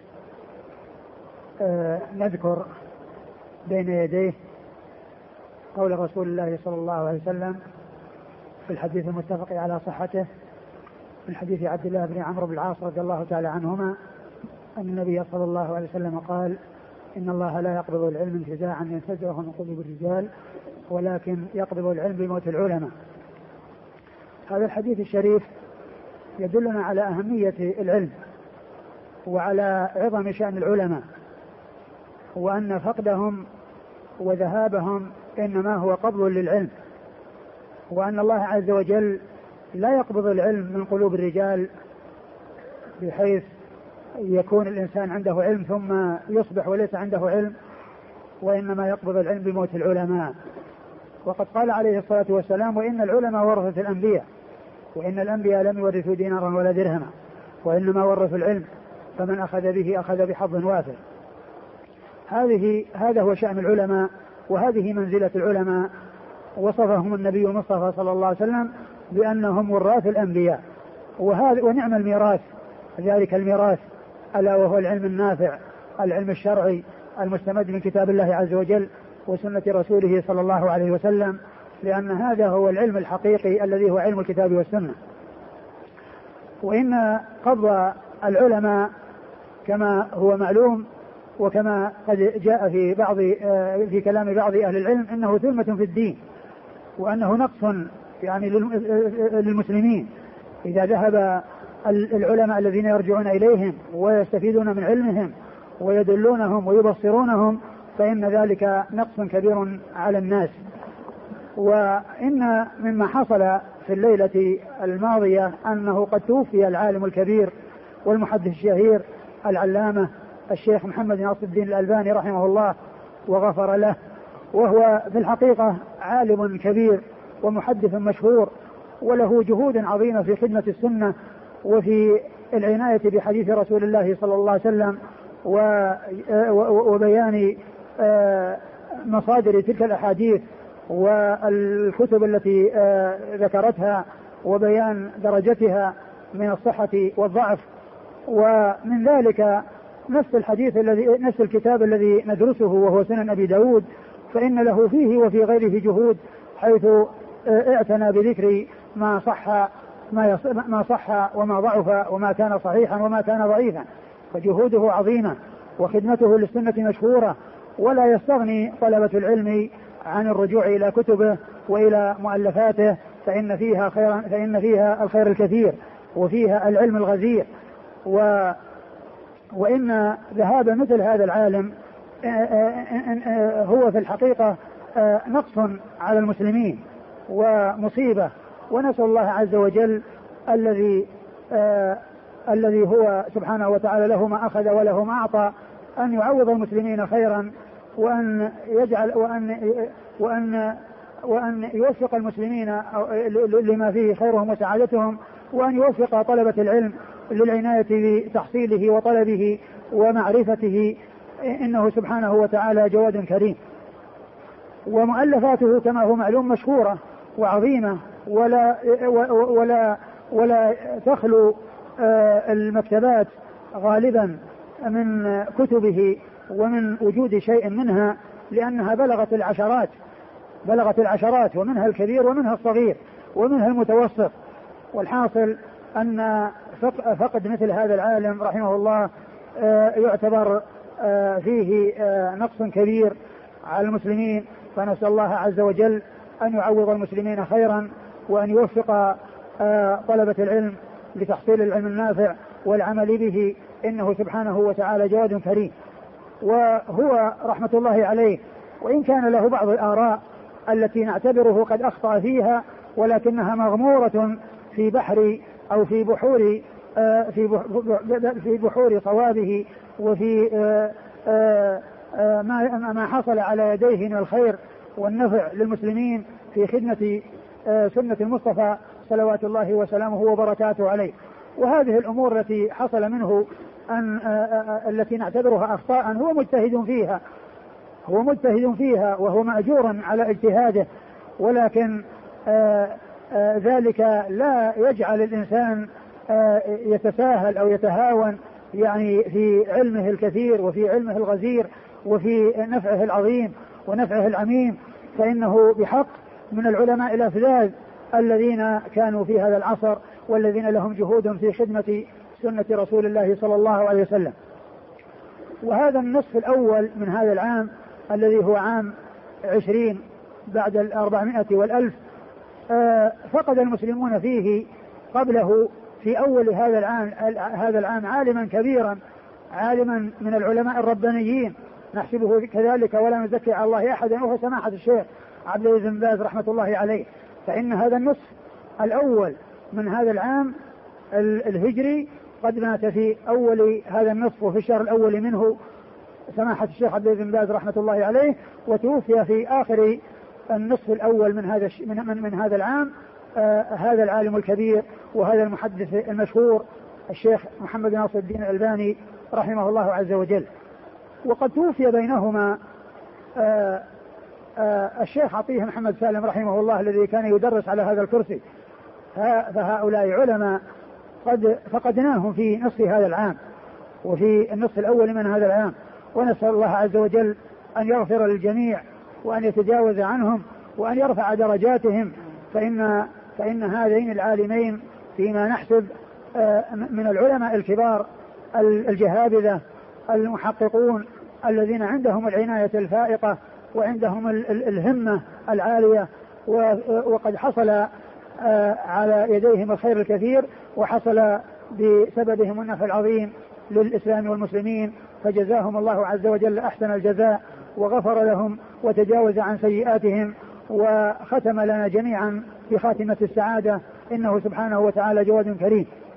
آه نذكر بين يديه قول رسول الله صلى الله عليه وسلم في الحديث المتفق على صحته من حديث عبد الله بن عمرو بن العاص رضي الله تعالى عنهما أن النبي صلى الله عليه وسلم قال: إن الله لا يقبض العلم انتزاعا ينتزعه من قلوب الرجال ولكن يقبض العلم بموت العلماء. هذا الحديث الشريف يدلنا على أهمية العلم وعلى عظم شأن العلماء، وأن فقدهم وذهابهم إنما هو قبض للعلم، وأن الله عز وجل لا يقبض العلم من قلوب الرجال بحيث يكون الإنسان عنده علم ثم يصبح وليس عنده علم، وإنما يقبض العلم بموت العلماء. وقد قال عليه الصلاة والسلام: وإن العلماء ورثة الأنبياء، وإن الأنبياء لم يورثوا دينارا ولا درهما وإنما ورثوا العلم، فمن أخذ به أخذ بحظ وافر. هذه هذا هو شأن العلماء وهذه منزلة العلماء. وصفهم النبي المصطفى صلى الله عليه وسلم بأنهم وراث الأنبياء، وهذا ونعم الميراث ذلك الميراث ألا وهو العلم النافع، العلم الشرعي المستمد من كتاب الله عز وجل وسنة رسوله صلى الله عليه وسلم، لأن هذا هو العلم الحقيقي الذي هو علم الكتاب والسنة. وإن قبض العلماء كما هو معلوم وكما قد جاء في بعض في كلام بعض أهل العلم أنه ثلمة في الدين، وأنه نقص يعني للمسلمين إذا ذهب العلماء الذين يرجعون إليهم ويستفيدون من علمهم ويدلونهم ويبصرونهم، فإن ذلك نقص كبير على الناس. وإن مما حصل في الليلة الماضية أنه قد توفي العالم الكبير والمحدث الشهير العلامة الشيخ محمد ناصر الدين الألباني رحمه الله وغفر له، وهو في الحقيقة عالم كبير ومحدث مشهور وله جهود عظيمة في خدمة السنة وفي العناية بحديث رسول الله صلى الله عليه وسلم وبيان مصادر تلك الأحاديث والكتب التي ذكرتها وبيان درجتها من الصحة والضعف. ومن ذلك نفس الحديث الذي نفس الكتاب الذي ندرسه وهو سنن أبي داود، فإن له فيه وفي غيره جهود، حيث اعتنى بذكر ما صح ما صح وما ضعف وما كان صحيحا وما كان ضعيفا، فجهوده عظيمة وخدمته للسنة مشهورة، ولا يستغني طلبة العلم عن الرجوع إلى كتبه وإلى مؤلفاته، فإن فيها خيرا فإن فيها الخير الكثير وفيها العلم الغزير. و وإن ذهاب مثل هذا العالم هو في الحقيقة نقص على المسلمين ومصيبة، ونسأل الله عز وجل الذي آه الذي هو سبحانه وتعالى له ما أخذ وله ما أعطى أن يعوض المسلمين خيرا، وأن يجعل وأن وأن وأن يوفق المسلمين لما فيه خيرهم وسعادتهم، وأن يوفق طلبة العلم للعناية بتحصيله وطلبه ومعرفته، إنه سبحانه وتعالى جواد كريم. ومؤلفاته كما هو معلوم مشهورة وعظيمة، ولا ولا ولا تخلو المكتبات غالبا من كتبه ومن وجود شيء منها، لأنها بلغت العشرات بلغت العشرات ومنها الكبير ومنها الصغير ومنها المتوسط. والحاصل أن فقد مثل هذا العالم رحمه الله يعتبر فيه نقص كبير على المسلمين، فنسأل الله عز وجل أن يعوض المسلمين خيرا، وأن يوفق طلبة العلم لتحصيل العلم النافع والعمل به، إنه سبحانه وتعالى جواد كريم. وهو رحمة الله عليه وإن كان له بعض الآراء التي نعتبره قد أخطأ فيها، ولكنها مغمورة في بحر أو في بحور في في بحور صوابه، وفي ما ما حصل على يديه من الخير والنفع للمسلمين في خدمة سنة المصطفى صلوات الله وسلامه وبركاته عليه. وهذه الأمور التي حصل منه أن التي نعتبرها أخطاء هو مجتهد فيها هو مجتهد فيها وهو مأجور على اجتهاده، ولكن ذلك لا يجعل الإنسان يتساهل أو يتهاون يعني في علمه الكثير وفي علمه الغزير وفي نفعه العظيم ونفعه العميم، فإنه بحق من العلماء الأفذاذ الذين كانوا في هذا العصر والذين لهم جهود في خدمة سنة رسول الله صلى الله عليه وسلم. وهذا النصف الأول من هذا العام الذي هو عام عشرين بعد الأربعمائة والألف فقد المسلمون فيه قبله في أول هذا العام هذا العام عالما كبيرا، عالما من العلماء الربانيين نحسبه كذلك ولا نزكي على الله أحدا، وهو سماحة الشيخ عبد العزيز بن باز رحمة الله عليه. فإن هذا النصف الأول من هذا العام الهجري قد مات في أول هذا النصف، وفي الشهر الأول منه سماحة الشيخ عبد العزيز بن باز رحمة الله عليه، وتوفي في آخر النصف الأول من هذا من, من, من هذا العام آه هذا العالم الكبير وهذا المحدث المشهور الشيخ محمد ناصر الدين الألباني رحمه الله عز وجل. وقد توفي بينهما آه آه الشيخ عطيه محمد سالم رحمه الله الذي كان يدرس على هذا الكرسي. فهؤلاء علماء قد فقدناهم في نصف هذا العام وفي النصف الأول من هذا العام، ونسأل الله عز وجل أن يغفر للجميع وأن يتجاوز عنهم وأن يرفع درجاتهم، فإن, فإن هذين العالمين فيما نحسب من العلماء الكبار الجهابذة المحققون الذين عندهم العناية الفائقة وعندهم الهمة العالية، وقد حصل على يديهم الخير الكثير وحصل بسببهم النفع العظيم للإسلام والمسلمين، فجزاهم الله عز وجل أحسن الجزاء وغفر لهم وتجاوز عن سيئاتهم وختم لنا جميعا بخاتمة السعادة، إنه سبحانه وتعالى جواد كريم.